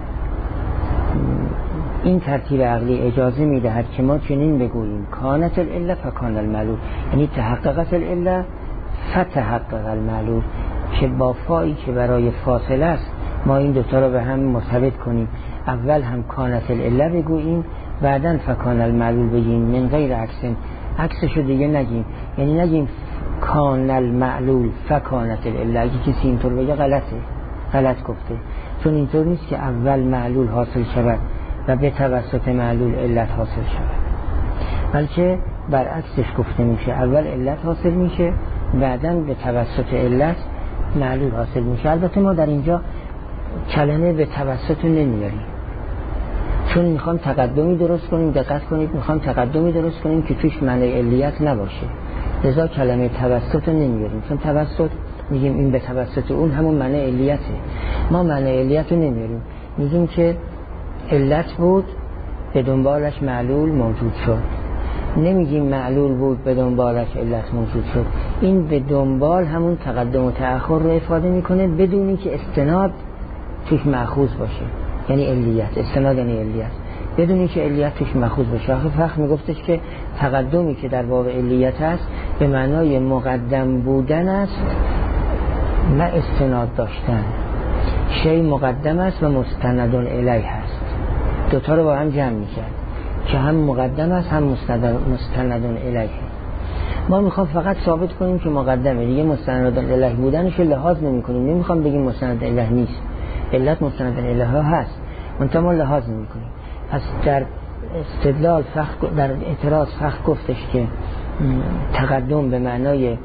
Speaker 1: این ترتیب عقلی اجازه میدهد که ما چنین بگوییم کانت العله فکان المعلول، یعنی تحققت العله فتحقق المعلول، که با فایی که برای فاصله است ما این دوتا رو به هم مرتبط کنیم، اول هم کانت العله بگوییم بعدن فکان المعلول بگیم، من غیر عکسن، عکسشو دیگه نگیم، یعنی نگیم کان المعلول فکانت العله. اگه کسی اینطور بگه غلطه، غلط گفته، چون اینطور نیست که اول معلول حاصل شود و به توسط معلول علت حاصل شود، بلکه برعکسش گفته میشه، اول علت حاصل میشه بعدن به توسط علت معلول حاصل میشه. البته ما در اینجا کلمه به توسط نمیاریم، چون میخوام تقدمی درست کنیم، دقت کنید، میخوام تقدمی درست کنیم که توش معنی علیت نباشه، لذا کلمه توسط نمیاریم، چون توسط میگیم این به توسط اون همون معنی علیته. ما معنی علیت رو نمیاریم، میگیم که علت بود به دنبالش معلول موجود شد، نمیگیم معلول بود به دنبالش علت موجود شد. این به دنبال همون تقدم و تأخر رو افاده میکنه بدون اینکه استناد توش مأخوذ باشه، یعنی علیت، استناد یعنی علیت، بدون اینکه علیت توش مأخوذ باشه. آخه فقط میگفتش که تقدمی که در باب علیت هست به معنای مقدم بودن است نه استناد داشتن. شی مقدم است و مستند الیه است، دوتا رو با هم جمع میکرد که هم مقدم است هم مستند الیه. ما میخوام فقط ثابت کنیم که مقدمه، دیگه مستند الیه بودنش لحاظ نمی کنیم، نمیخوام بگیم مستند الیه نیست، علت مستند الیه ها هست منتها ما لحاظ نمی کنیم. پس در استدلال فخر، در اعتراض فخر گفتش که تقدم به معنای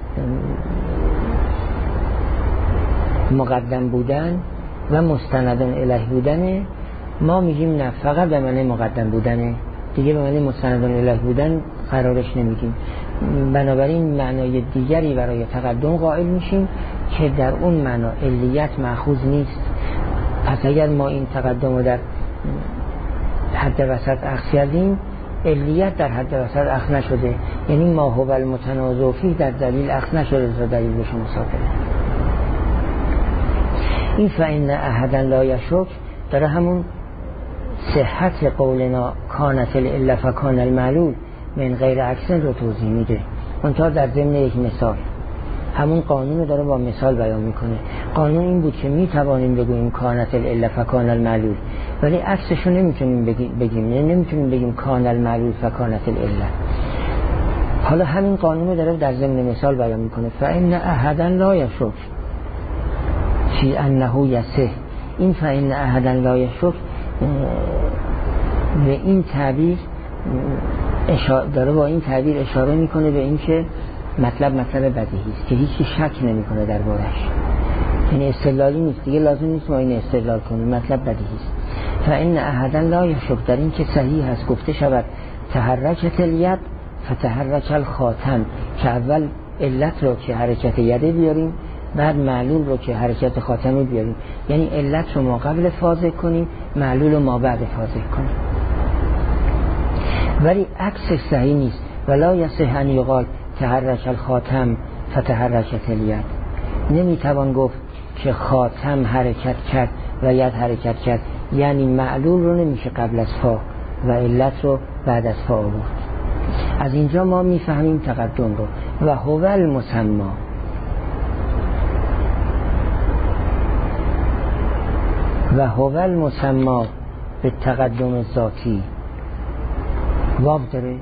Speaker 1: مقدم بودن و مستندان الیه بودنه. ما میگیم نه، فقط به معنی مقدم بودنه، دیگه به معنی مستندان الیه بودن قرارش نمیگیم. بنابراین معنای دیگری برای تقدم قائل میشیم که در اون معنا علیت مأخوذ نیست. پس اگر ما این تقدم رو در حد وسط اخذ کردیم، علیت در حد وسط اخذ نشده، یعنی ما هو المتنازع فیه در دلیل اخذ نشده تا دلیل بشه مسافره. این فإن احدا لا یشک داره همون صحت قولنا کانت العله فکان المعلول من غیر عکسن رو توضیح میده، منتها در ضمن یک مثال. همون قانون رو داره با مثال بیان میکنه. قانون این بود که میتوانیم بگوییم کانت العله فکان المعلول، ولی عکسش رو نمیتونیم بگیم، نمیتونیم بگیم کان المعلول فکانت العله. حالا همین قانون رو داره در ضمن مثال بیان میکنه. فإن احدا لا یشک فی انه یصح. این فإن احدا لا یشک به این تعبیر اشاره داره، با این تعبیر اشاره میکنه به این که مطلب مطلب بدیهی است که هیچی شک نمیکنه دربارش، یعنی استدلالی نیست، دیگه لازم نیست ما این استدلال کنیم، مطلب بدیهی است. فإن احدا لا یشک در این که صحیح هست گفته شود تحرکت الید فتحرک الخاتم، که اول علت رو که حرکت یده بیاریم، بعد معلول رو که حرکت خاتمه بیاریم، یعنی علت رو ما قبل فاضح کنیم، معلول رو ما بعد فاضح کنیم. ولی عکسش صحیح نیست. ولا یصح ان یقال تحرک الخاتم فتحرکت الید. نمیتوان گفت که خاتم حرکت کرد و ید حرکت کرد، یعنی معلول رو نمیشه قبل از فا و علت رو بعد از فا آورد. از اینجا ما میفهمیم تقدم رو. و هو المسمی، و هو المسمی به تقدم ذاتی واب داره.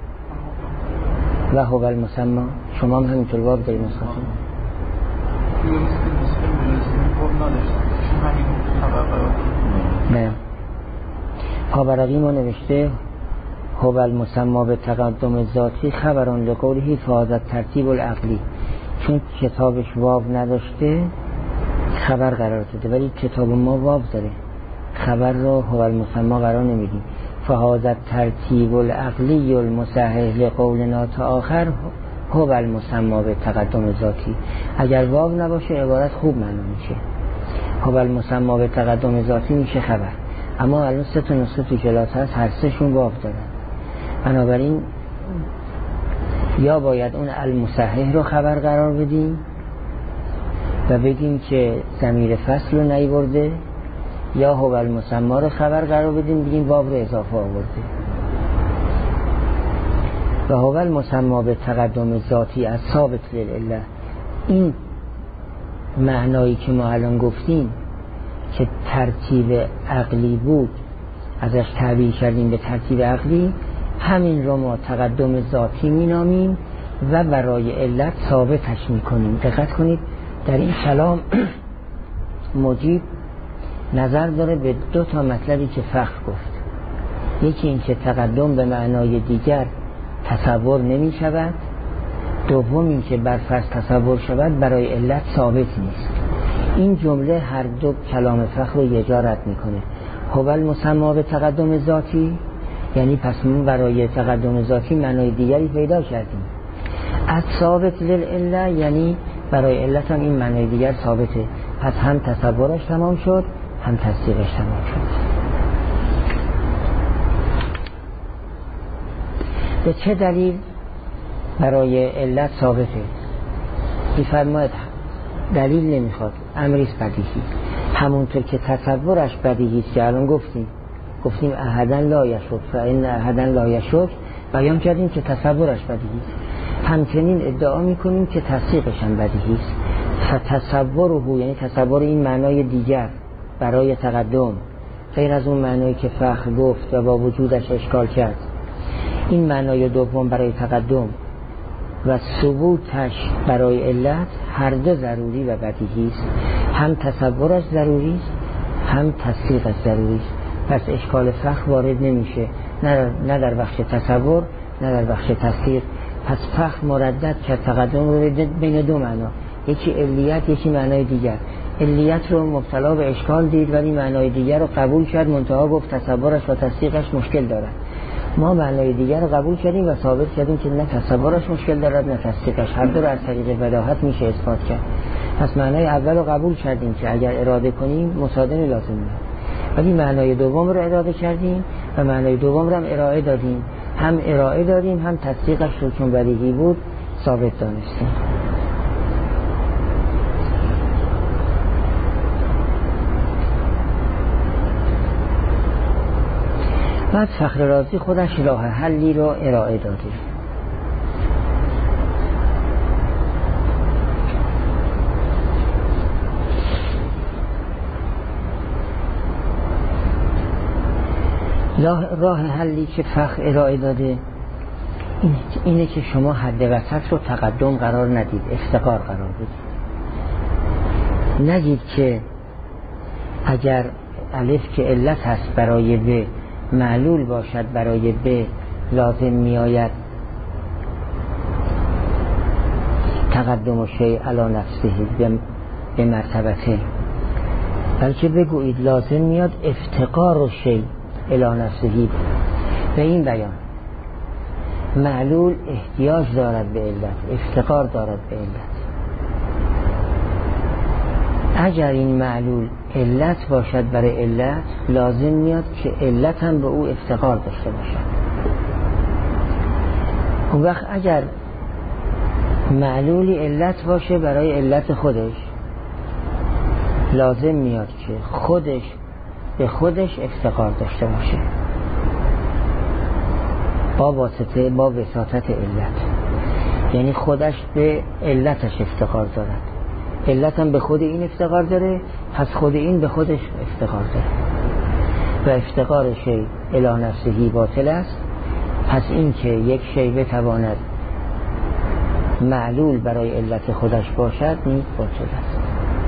Speaker 1: و هو المسمی شما هم همینطور واب داری نسخه؟ نه، پابرقی ما نوشته هو المسمی به تقدم ذاتی خبران لقوله فاضت ترتیب العقلی، چون کتابش واب نداشته خبر قرار داده، ولی کتاب ما واب داره، خبر رو هو المسمی قرار نمیدیم. فهذا ترتیب العقلی المصحح لقولنا تا آخر هو المسمی به تقدم ذاتی. اگر واو نباشه عبارت خوب معنا میشه، هو المسمی به تقدم ذاتی میشه خبر. اما الان سه تا نسخه تو کلاس هست، هر سه شون واو دارن، بنابراین یا باید اون المصحح رو خبر قرار بدیم و بگیم که ضمیر فصل رو نیورده، یا هو المسمی رو خبر قرار بدیم بگیم واو رو اضافه آورده. و هو المسمی به تقدم ذاتی از ثابت للعله، این معنایی که ما الان گفتیم که ترتیب عقلی بود ازش تعبیر کردیم به ترتیب عقلی، همین رو ما تقدم ذاتی مینامیم و برای علت ثابتش میکنیم. دقت کنید در این کلام مجیب نظر داره به دو تا مطلبی که فخر گفت. یکی این که تقدم به معنای دیگر تصور نمی شود، دوم این که بر فرض تصور شود برای علت ثابت نیست. این جمله هر دو کلام فخر رو یه جا رد میکنه. هو المسمی به تقدم ذاتی، یعنی پس ما برای تقدم ذاتی معنای دیگری پیدا کردیم. از ثابت للعله، یعنی برای علت هم این معنای دیگر ثابته، پس هم تصورش تمام شد هم تصدیقش تمام شد. به چه دلیل برای علت ثابته؟ می‌فرماید دلیل نمیخواد، امریست بدیهی، همونطور که تصورش بدیهی است که الان گفتیم گفتیم احدا لا یشک، فإن احدا لا یشک بیان کردیم که تصورش بدیهی است. همچنین ادعا میکنیم که تصدیقش هم بدیهی است. فتصوره یعنی تصور این معنای دیگر برای تقدم، غیر از اون معنایی که فخر گفت و با وجودش اشکال کرد، این معنای دوم برای تقدم و ثبوتش برای علت هر دو ضروری و بدیهی است. هم تصورش ضروری است، هم تصدیقش ضروری است. پس اشکال فخر وارد نمیشه، نه در بخش تصور نه در بخش تصدیق. پس فخر مردد کرد تقدم رو بین دو معنا، یکی علیت یکی معنای دیگر. علیت رو مبتلا به اشکال دید ولی معنای دیگر رو قبول کرد، منتها گفت تصورش و تصدیقش مشکل دارد. ما معنای دیگر رو قبول کردیم و ثابت کردیم که نه تصورش مشکل دارد نه تصدیقش، هر دو رو از طریق بداهت میشه اثبات کرد. پس معنای اول رو قبول کردیم که اگر اراده کنیم مصادمه لازم میاد، ولی معنای دوم رو اراده کردیم و معنای دوم رو هم ارائه دادیم، هم ارائه دادیم هم تصدیقش رو چون بدیهی بود ثابت دانستیم. بعد فخر رازی خودش راه حلی رو ارائه داده. راه حلی که فخر ارائه داده اینه که شما حد وسط رو تقدم قرار ندید، افتقار قرار بدید. نگید که اگر الف که علت هست برای ب معلول باشد برای ب لازم می آید تقدم و شیء علی نفسه به مرتبته، بلکه بگویید لازم میاد افتقار و شیء علی نفسه. به این بیان معلول احتیاج دارد به علت، افتقار دارد به علت. اگر این معلول علت باشد برای علت لازم میاد که علت هم به او افتقار داشته باشد. اون وقت اگر معلولی علت باشه برای علت خودش لازم میاد که خودش به خودش افتقار داشته باشه با واسطه با وساطت علت، یعنی خودش به علتش افتقار دارد، علت هم به خود این افتقار داره، پس خود این به خودش افتقار داره و افتقار شیء الی نفسه باطل است. پس این که یک شیء بتواند معلول برای علت خودش باشد نیز باطل است.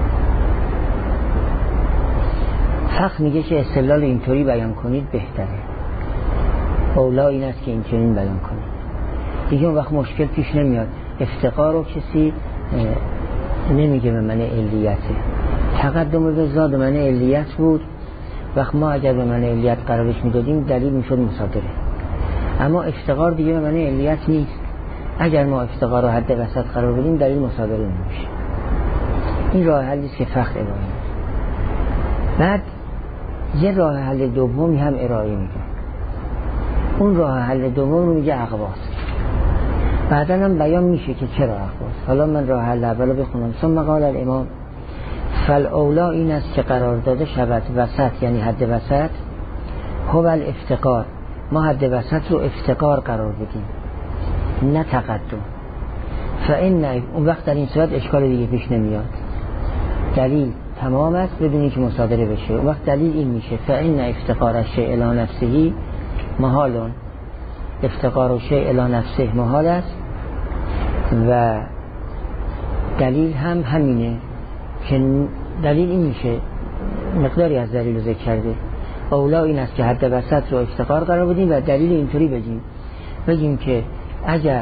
Speaker 1: فقط میگه که استدلال اینطوری بیان کنید بهتره، اولا این است که اینطوری بیان کنید، دیگه اون وقت مشکل پیش نمیاد. افتقار رو کسی نمیگه به من علیته، تقدم به ذات من علیت بود، وقت ما اگر به من علیت قرارش میدادیم دلیل میشد مصادره. اما افتقار دیگه به من علیت نیست، اگر ما افتقار رو حد وسط قرار بدیم دلیل مصادره نمیشه. این راه حلی است که فقط ارائه میده. بعد یه راه حل دومی هم ارائه میده، اون راه حل دوم رو میگه اقواس. بعدا هم بیان میشه که چرا اقواس. حالا من راه حل اول رو بخونم. ثم قال الامام فالاولا این است که قرار داده شود وسط، یعنی حد وسط، هو الافتقار، ما حد وسط رو افتقار قرار بدیم نه تقدم. فان اون وقت در این صورت اشکال دیگه پیش نمیاد، دلیل تمام است بدونی که مصادره بشه. اون وقت دلیل این میشه فان افتقار الشیء الی نفسه محال، افتقار الشیء الی نفسه محال است و دلیل هم همینه که دلیل این میشه، مقداری از دلیل رو ذکر کرده. اولا این است که حد وسط رو افتقار قرار بدیم و دلیل اینطوری بگیم بگیم که اگر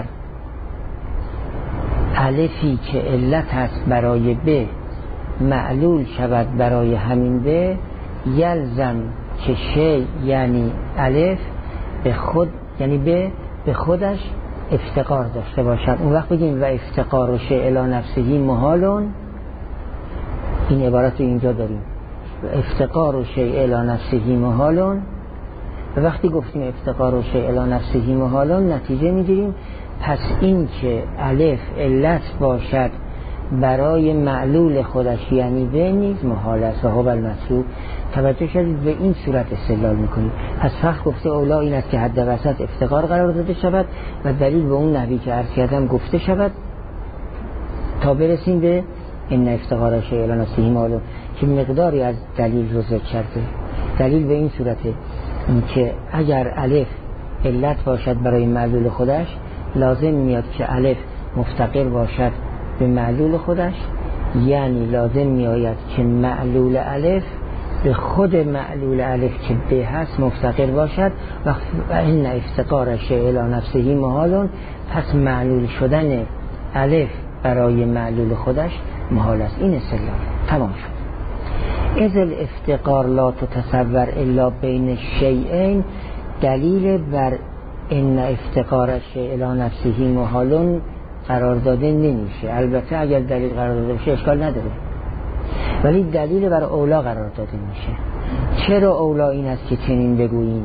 Speaker 1: الفی که علت هست برای ب معلول شود برای همین ب، یلزم که شی یعنی الف به خود یعنی ب به خودش افتقار داشته باشد. اون وقت بگیم و افتقار و شیء الی نفسه محالون، این عبارت رو اینجا داریم، افتقار و شیء الی نفسه محالون. و وقتی گفتیم افتقار و شیء الی نفسه محالون نتیجه میگیریم پس این که الف علت باشد برای معلول خودش یعنی به نیز محال است و هو المطلوب. توجه شدید به این صورت استدلال میکنید. پس فخ گفته اولا این است که حد وسط افتقار قرار داده شود و دلیل به اون نحوی که عرض کردم گفته شود تا برسیم به این افتقار شیء الی نفسه معلوم که مقداری از دلیل رو ذکر کرده. دلیل به این صورته که اگر الف علت باشد برای معلول خودش، لازم میاد که الف مفتقر باشد به معلول خودش، یعنی لازم میآید که معلول الف به خود معلول الف که به هست مفتقر باشد و این افتقار شیء الی نفسه محال. پس معلول شدن الف برای معلول خودش محال است. این استدلال تمام شد. اذ الافتقار لا تتصور الا بین شیئین دلیل بر ان افتقار شیء الی نفسه محال قرار داده نمیشه. البته اگر دلیل قرار داده بشه اشکال نداره، ولی دلیل بر اولا قرار داده میشه. چرا اولا این است که چنین بگوییم؟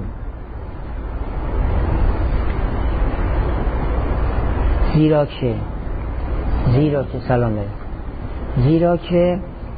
Speaker 1: زیرا که زیرا که سلامه زیرا که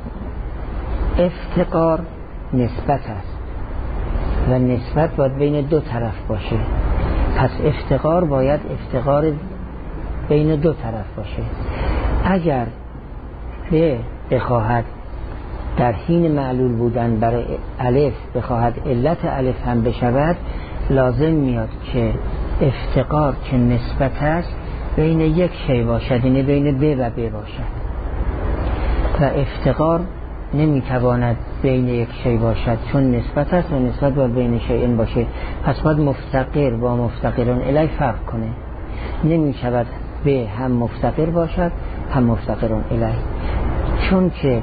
Speaker 1: افتقار نسبت است و نسبت باید بین دو طرف باشه. پس افتقار باید افتقار بین دو طرف باشه. اگر به بخواهد در حین معلول بودن برای الف بخواهد علت الف هم بشود، لازم میاد که افتقار که نسبت است بین یک شی باشد، یعنی بین ب و ب باشد و افتقار نمیتواند بین یک شی باشد چون نسبت است و نسبت باید بین شیئین باشه. پس باید مفتقر با مفتقران الی فرق کنه. نمیشود به هم مفتقر باشد هم مفتقران الی، چون که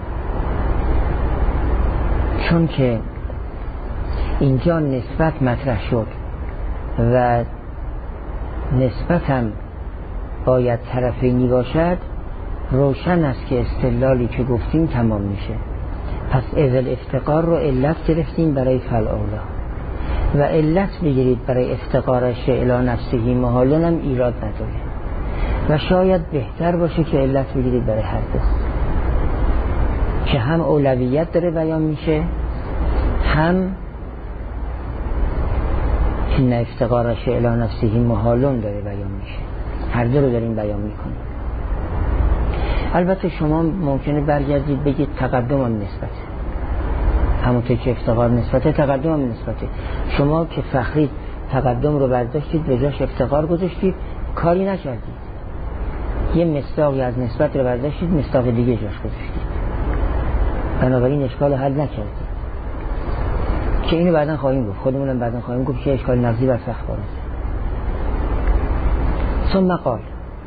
Speaker 1: چون که اینجا نسبت مطرح شد و نسبت هم باید طرفینی باشد، روشن است که استدلالی که گفتیم تمام میشه. پس اول افتقار رو علت گرفتیم برای فل اولا و علت بگیرید برای افتقار شیء الی نفسه محال هم ایراد نداره و شاید بهتر باشه که علت بگیرید برای هر دو، که هم اولویت داره بیان میشه، هم این افتقار شیء الی نفسه محال داره بیان میشه. هر دو رو داریم بیان میکنیم. البته شما ممکنه برگردید بگید تقدم هم نسبته، همونطور که افتقار نسبته تقدم هم نسبته. شما که فخرید تقدم رو برداشتید به جاش افتقار گذاشتید، کاری نکردید. یه مصداقی از نسبت رو برداشتید، مصداق دیگه جاش گذاشتید، بنابراین اشکال حل نکردید. که اینو بعداً خواهیم گفت، خودمونم بعداً خواهیم گفت که اشکال نقضی بر فخر بارد. ثم قال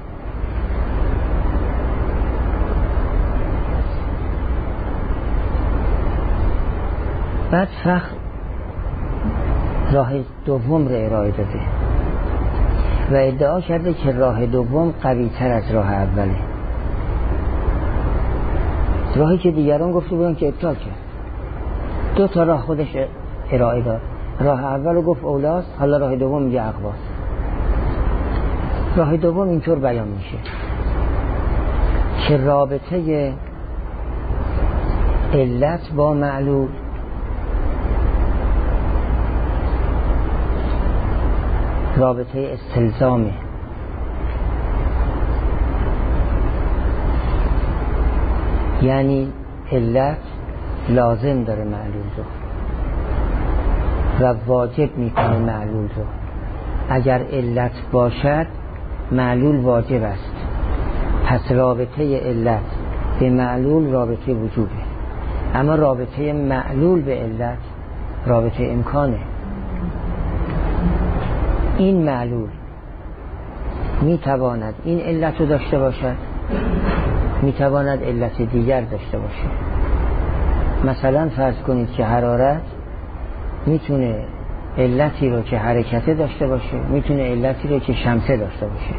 Speaker 1: بعد فخر راه دوم رو ارائه داده و ادعا کرده که راه دوم قوی تر از راه اوله. راهی که دیگران گفته بودن که ابطال کرد. دو تا راه خودش ارائه داد. راه اول رو گفت اولاست، حالا راه دوم میگه اقواست. راه دوم اینطور بیان میشه که رابطه علت با معلول رابطه استلزامه، یعنی علت لازم داره معلول رو و واجب میکنه معلول رو. اگر علت باشد معلول واجب است، پس رابطه علت به معلول رابطه وجوبه، اما رابطه معلول به علت رابطه امکانه. این معلول میتواند این علت رو داشته باشد، میتواند علت دیگر داشته باشه. مثلا فرض کنید که حرارت میتونه علتی رو که حرکته داشته باشه، میتونه علتی رو که شمسه داشته باشه.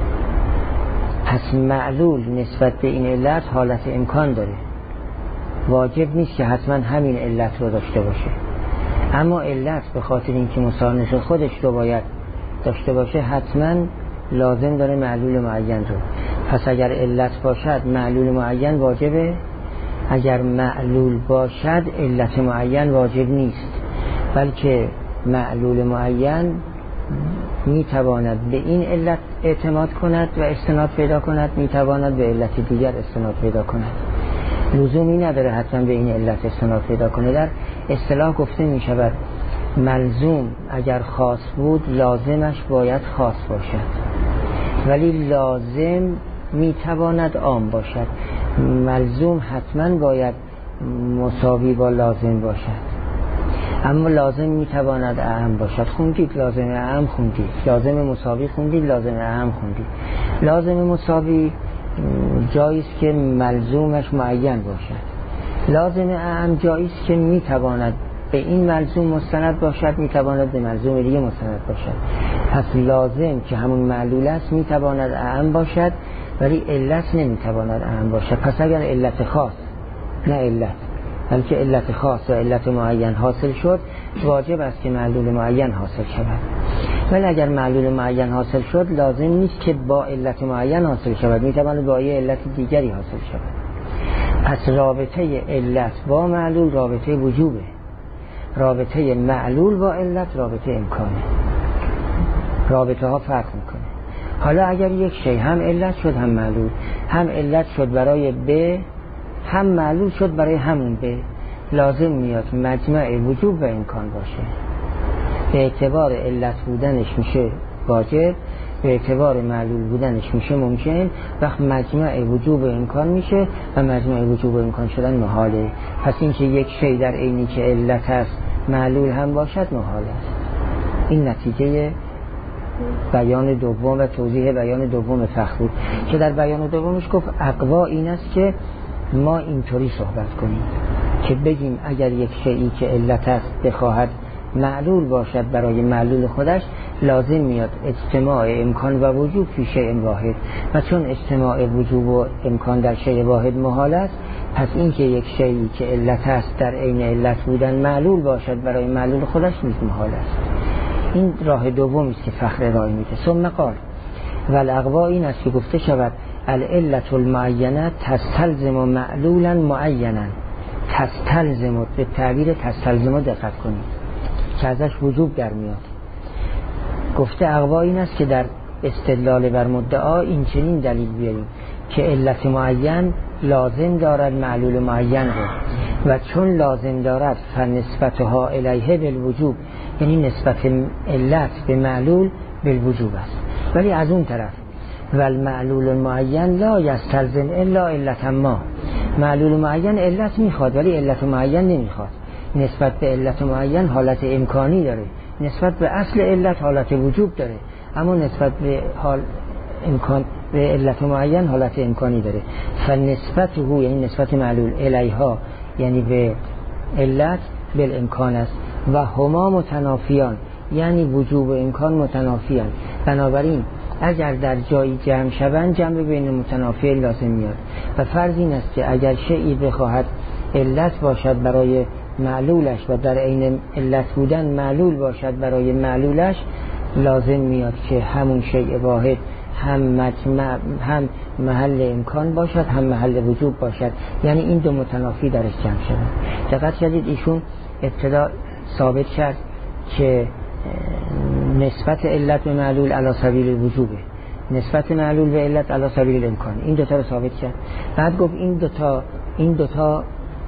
Speaker 1: پس معلول نسبت به این علت حالت امکان داره، واجب نیست که حتما همین علت رو داشته باشه، اما علت به خاطر اینکه مسانش خودش رو باید داشته باشه حتما لازم داره معلول معین رو. پس اگر علت باشد معلول معین واجبه، اگر معلول باشد علت معین واجب نیست، بلکه معلول معین میتواند به این علت اعتماد کند و استناد پیدا کند، میتواند به علت دیگر استناد پیدا کند. لزومی نداره حتما به این علت استناد پیدا کنه. در اصطلاح گفته می شود ملزوم اگر خاص بود لازمش باید خاص باشد، ولی لازم میتواند عام باشد. ملزوم حتما باید مساوی با لازم باشد، اما لازم میتواند اعم باشد. خوندید لازم اعم خوندید، لازم مساوی خوندید، لازم اعم خوندید. لازم مساوی جاییست که ملزومش معین باشد، لازم اعم جاییست که میتواند به این ملزوم مستند باشد، میتواند به ملزوم دیگه مستند باشد. پس لازم که همون معلول است میتواند اعم باشد، ولی علت نمیتواند اعم باشد. پس اگر علت خاص نه علت بلکه علت خاص و علت معین حاصل شد، واجب است که معلول معین حاصل شود. ولی اگر معلول معین حاصل شد لازم نیست که با علت معین حاصل شود، میتواند با یه علت دیگری حاصل شود. پس رابطه علت با معلول رابطه وجوبه، رابطه معلول با علت رابطه امکانه. رابطه ها فرق میکنه. حالا اگر یک شی هم علت شد هم معلول، هم علت شد برای ب هم معلول شد برای همون ب، لازم میاد مجمع وجوب و امکان باشه. به اعتبار علت بودنش میشه واجب، به اعتبار معلول بودنش میشه ممکن، وقت مجمع وجوب و امکان میشه و مجمع وجوب و امکان شدن محاله. پس این که یک شی در عینی که علت است معلول هم باشد محال است. این نتیجه بیان دوم و توضیح بیان دوم فخر بود که در بیان دومش گفت اقوا این است که ما اینطوری صحبت کنیم که بگیم اگر یک شیئی که علت است بخواهد معلول باشد برای معلول خودش، لازم میاد اجتماع امکان و وجوب فی شیء واحد، و چون اجتماع وجوب و امکان در شیء واحد محال است، پس این که یک شیئی که علت است در عین علت بودن معلول باشد برای معلول خودش نیز محال است. این راه دومی است که فخر ارائه میده. ثم قال والاقوا این است که گفته شود العلة المعینه تستلزم معلولا معینا. تستلزم، به تعبیر تستلزم دقت کنید که ازش وجوب در میاد. گفته اقوا این است که در استدلال بر مدعا این چنین دلیل بیاریم که علت معین لازم دارد معلول معین رو، و چون لازم دارد فنسبتها الیه بالوجوب، یعنی نسبت علت به معلول بالوجوب است. ولی از اون طرف والمعلول معین لا یستلزم الا علت ما، معلول معین علت میخواد ولی علت معین نمیخواد. نسبت به علت معین حالت امکانی داره، نسبت به اصل علت حالت وجوب داره، اما نسبت به حال امکان به علت معین حالت امکانی داره. فنسبته یعنی نسبت معلول الیها یعنی به علت بالامکان است و هما متنافیان یعنی وجوب و امکان متنافیان. بنابراین اگر در جایی جمع شوند جمع بین متنافی لازم میاد. و فرض این است که اگر شیئی بخواهد علت باشد برای معلولش و در عین علت بودن معلول باشد برای معلولش، لازم میاد که همون شیء واحد هم مجمع هم محل امکان باشد هم محل وجوب باشد، یعنی این دو متنافی درش جمع شدن. دقت کردید ایشون ابتدا ثابت کرد که نسبت علت به معلول علی سبیل الوجوبه، نسبت معلول به علت علی سبیل الامکان، این دوتا رو ثابت کرد. بعد گفت این دوتا این دوتا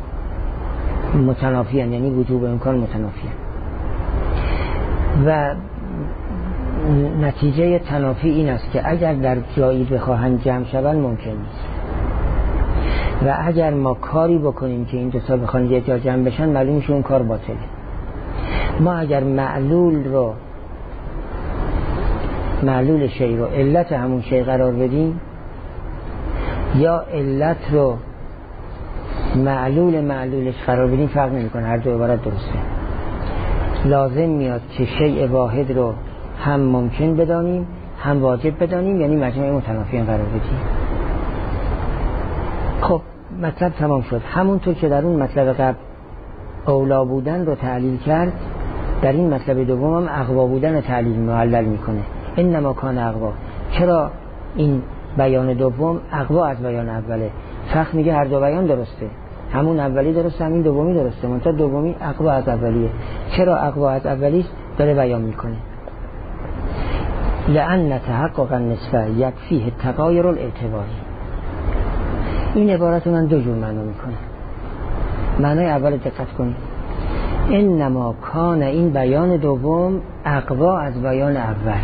Speaker 1: متنافیان، یعنی وجوب و امکان متنافیان، و نتیجه تنافی این است که اگر در جایی بخواهند جمع شوند ممکن نیست، و اگر ما کاری بکنیم که این دوتا بخوان یه جا جمع بشن معلوم میشه اون کار باطله. ما اگر معلول رو معلول شیء رو علت همون شیء قرار بدیم یا علت رو معلول معلولش قرار بدیم فرق نمیکنه، هر دو عبارت درسته. لازم میاد که شیء واحد رو هم ممکن بدانیم هم واجب بدانیم، یعنی مجموعه متنافیان قرار بدیم. خب مطلب تمام شد. همونطور که در اون مطلب قبل اولا بودن رو تعلیل کرد، در این مطلب دوم هم اقوا بودن رو تعلیل معلل میکنه. انما کان اقوا. چرا این بیان دوم اقوا از بیان اوله؟ فقط میگه هر دو بیان درسته، همون اولی درسته، همین دومی درسته، منتها دومی اقوا از اولیه. چرا اقوا از اولی است؟ داره بیان میکنه لأن تحقق النسبه یکفیه التغایر الاعتباری. این عبارت من دو جور معنا میکنه. معنای اول دقت کنید، انما کان، این بیان دوم اقوا از بیان اول،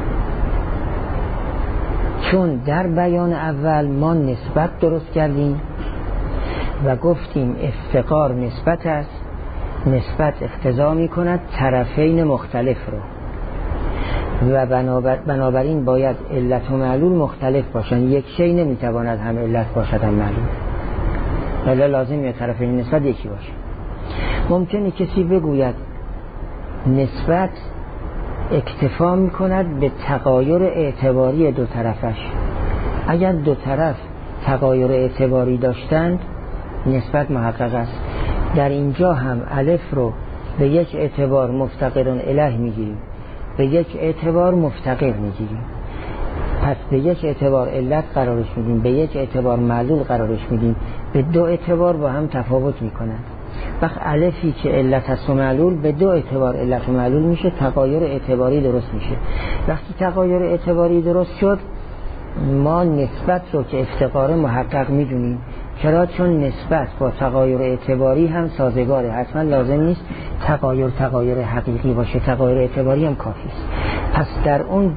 Speaker 1: چون در بیان اول ما نسبت درست کردیم و گفتیم افتقار نسبت است، نسبت اقتضا می کند طرفین مختلف رو و بنابر بنابراین باید علت و معلول مختلف باشن. یک شی نمی تواند هم علت باشد هم معلول، ولی لازم یا طرفین نسبت یکی باشه. ممکنه کسی بگوید نسبت اکتفا می کند به تغایر اعتباری دو طرفش. اگر دو طرف تغایر اعتباری داشتند نسبت محقق است. در اینجا هم الف رو به یک اعتبار مفتقرون الیه میگیریم، به یک اعتبار مفتقر میگیریم. پس به یک اعتبار علت قرارش میدیم، به یک اعتبار معلول قرارش میدیم، به دو اعتبار با هم تفاوت میکنند. وقت الفی که علت است و معلول به دو اعتبار علت و معلول میشه، تغایر اعتباری درست میشه. وقتی تغایر اعتباری درست شد ما نسبت رو که افتقار محقق میدونیم. چرا؟ چون نسبت با تغایر اعتباری هم سازگاره، حتما لازم نیست تغایر تغایر حقیقی باشه، تغایر اعتباری هم کافی است. پس در اون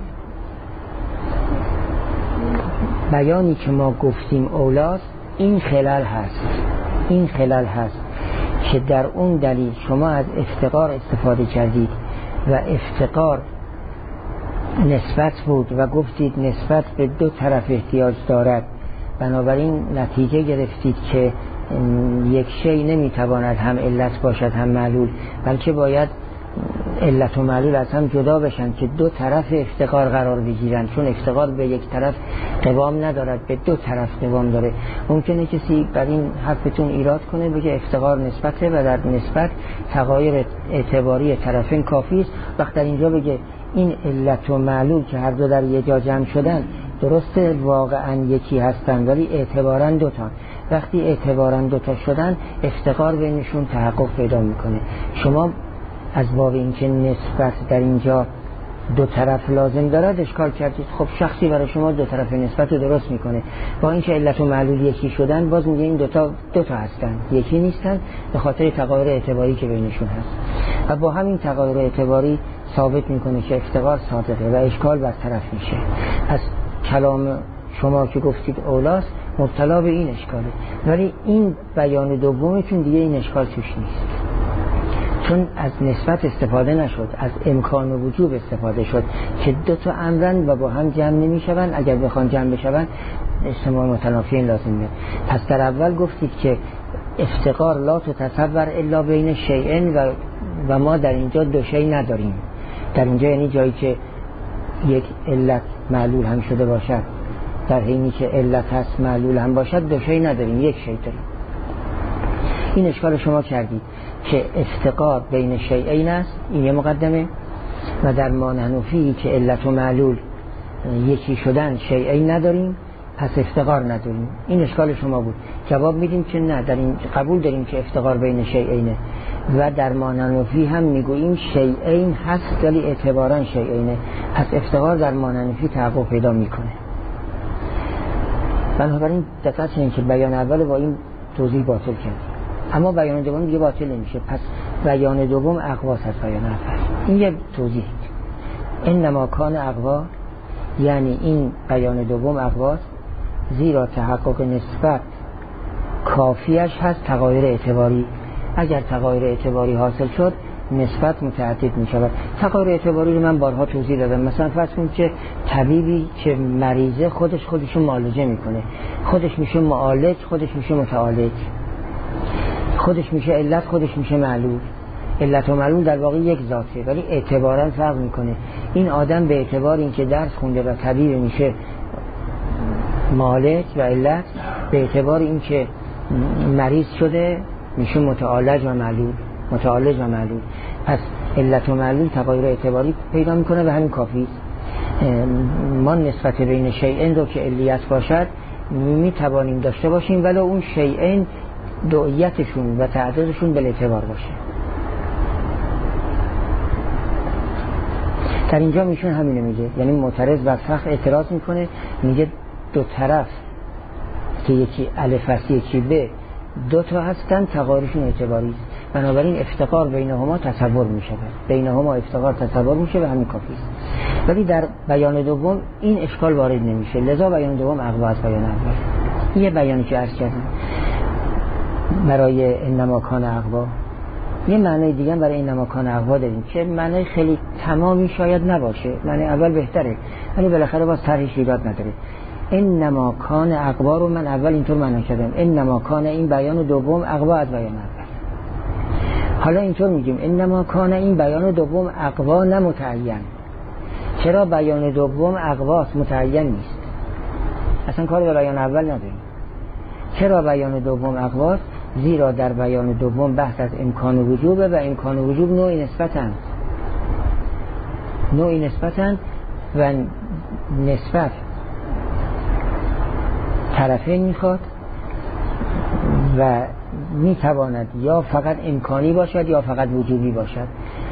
Speaker 1: بیانی که ما گفتیم اولاست این خلل هست، این خلل هست که در اون دلیل شما از افتقار استفاده کردید و افتقار نسبت بود و گفتید نسبت به دو طرف احتیاج دارد، بنابراین نتیجه گرفتید که یک شی نمیتواند هم علت باشد هم معلول، بلکه باید علت و معلول از هم جدا بشن که دو طرف افتقار قرار بگیرن، چون افتقار به یک طرف قوام ندارد، به دو طرف قوام داره. ممکنه کسی بر این حرفتون ایراد کنه بگه افتقار نسبته و در نسبت تغایر اعتباری طرفین کافی است. وقت در اینجا بگه این علت و معلول که هر دو در یک جا جمع شدن درسته واقعا یکی هستن ولی اعتباراً دوتا، وقتی اعتباراً دوتا شدن افتقار بینشون تحقق پیدا میکنه. شما از باب اینکه نسبت در اینجا دو طرف لازم دارد اشکال کردید. خب شخصی برای شما دو طرف نسبت رو درست میکنه، با اینکه علت و معلول یکی شدن باز میگه این دوتا دوتا هستن، یکی نیستن به خاطر تغایر اعتباری که بینشون هست و با همین تغایر اعتباری ثابت میکنه که افتقار صادقه و اشکال برطرف میشه. از کلام شما که گفتید اولاست مبتلا به این اشکاله، ولی این بیان دومتون دیگه این اشکال توش نیست، چون از نسبت استفاده نشد، از امکان و وجوب استفاده شد که دو تا امرن و با هم جمع نمی شوند. اگر بخوان جمع بشوند اجتماع متنافیین لازم میاد. پس در اول گفتید که افتقار لا تتصور الا بین شیئین و, و ما در اینجا دو شی نداریم. در اینجا یعنی جایی که یک علت معلول هم شده باشد، در حینی که علت هست معلول هم باشد دو شی نداریم، یک شی داریم. این اشکال شما کردید که افتقار بین شیئین است، این یه مقدمه، و در مانحنفی که علت و معلول یکی شدن شیئین نداریم پس افتقار نداریم. این اشکال شما بود. جواب میدیم که نه، در این قبول داریم که افتقار بین شیئینه و در مانحنفی هم میگوییم شیئین هست ولی اعتبارا شیئینه، پس افتقار در مانحنفی تحقق پیدا میکنه. بنابراین دقت کنید که بیان اول با این توضیح باطل کردیم، اما بیان دوم دیگه باطل نمیشه. پس بیان دوم اقواس از بیان اول. این یک توضیح. انما کان اقوا یعنی این بیان دوم اقواس، زیرا تحقق نسبت کافیش هست تغایر اعتباری. اگر تغایر اعتباری حاصل شد نسبت متعدد می شود. تغایر اعتباری رو من بارها توضیح دادم. مثلا فرض کنید که طبیبی که مریضه خودش خودشو معالجه میکنه، خودش میشه معالج، خودش میشه متعالج، خودش میشه علت، خودش میشه معلول. علت و معلول در واقع یک ذاته ولی اعتبارا فرق میکنه. این آدم به اعتبار اینکه درس خونده و طبیب میشه معالج و علت، به اعتبار اینکه مریض شده میشه متعالج و معلول، متعالج و معلول. پس علت و معلول تغایر اعتباری پیدا میکنه و همین کافی است. ما نسبت بین شیئین رو که علیت باشد می توانیم داشته باشیم ولی اون شیئین دعیتشون و تعدادشون به اعتبار باشه. در اینجا میشون همینه میگه، یعنی معترض بر فخر اعتراض میکنه، میگه دو طرف که یکی الف است یکی ب دو تا هستن تقارشون اعتباری است، بنابراین افتقار بینهما تصور میشه، بینهما افتقار تصور میشه و همین کافی است. ولی در بیان دوم این اشکال وارد نمیشه، لذا بیان دوم اقوا از بیان اول. یه بیانی که عرض کردم برای انما کان اقوا، یه معنی دیگه برای انما کان اقوا داریم که معنی خیلی تمامی شاید نباشه، معنی اول بهتره ولی بالاخره باز طرحش ایراد نداره. انما کان اقوا رو من اول اینطور معنا کردم، انما کان این بیان دوم اقوا از بیان اول. حالا اینطور میگیم انما کان این بیان دوم اقوا نه متعین. چرا بیان دوم اقواست متعین نیست؟ اصلا کار به بیان اول نداریم. چرا بیان دوم اقواست؟ زیرا در بیان دوم بحث از امکان وجوبه و امکان وجوب نوعی نسبتن نوعی نسبتن و نسبت طرفین میخواد و میتواند یا فقط امکانی باشد یا فقط وجوبی باشد.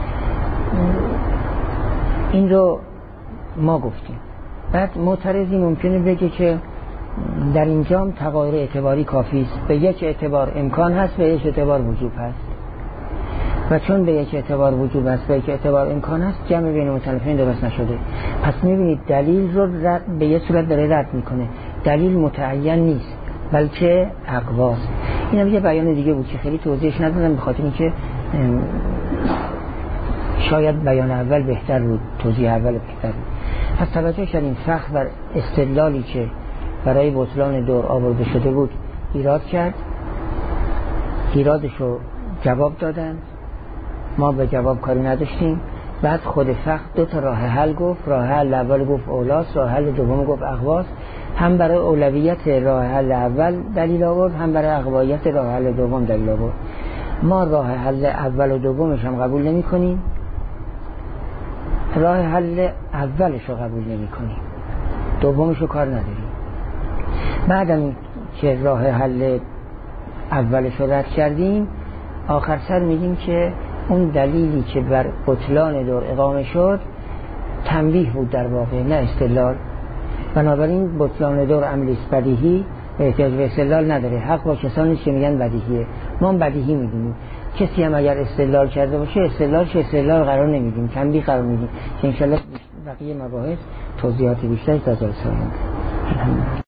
Speaker 1: این رو ما گفتیم. بعد معترضی ممکنه بگه که در اینجا تغایر اعتباری کافی است، به یک اعتبار امکان هست به یک اعتبار وجوب هست و چون به یک اعتبار وجوب هست به یک اعتبار امکان هست جمع بین مختلفین درست نشده. پس میبینید دلیل رو رد به یه صورت داره رد میکنه، دلیل متعین نیست بلکه اقواست. این هم یه بیان دیگه بود که خیلی توضیحش ندادم به خاطر اینکه شاید بیان اول بهتر بود، توضیح اول بهتر بود. پس توجه کردیم فخر بر استدلالی که برای بطلان دور آورده شده بود ایراد کرد، ایرادش رو جواب دادن، ما به جواب کاری نداشتیم. بعد خود فخر دو تا راه حل گفت، راه حل اول گفت اولاست، راه حل دوم گفت اقواست. هم برای اولویت راه حل اول دلیل آورد، هم برای اقوایت راه حل دوم دلیل آورد. ما راه حل اول و دومش هم قبول نمی کنیم، راه حل اولش رو قبول نمی کنیم، دومش رو کار نداریم. بعدم که راه حل اولش رو رد کردیم آخر سر میگیم که اون دلیلی که بر بطلان دور اقامه شد تنبیه بود در واقع نه استدلال، بنابراین بطلان دور عملیست بدیهی احتیاج به استدلال نداره. حق با کسانی که میگن بدیهیه، ما هم بدیهی میدونیم. کسی هم اگر استدلال کرده باشه استدلال چه استدلال قرار نمیدیم، تنبیه قرار میدیم که انشالله بقیه مباحث توضیحات بیشتری در جلسه آینده.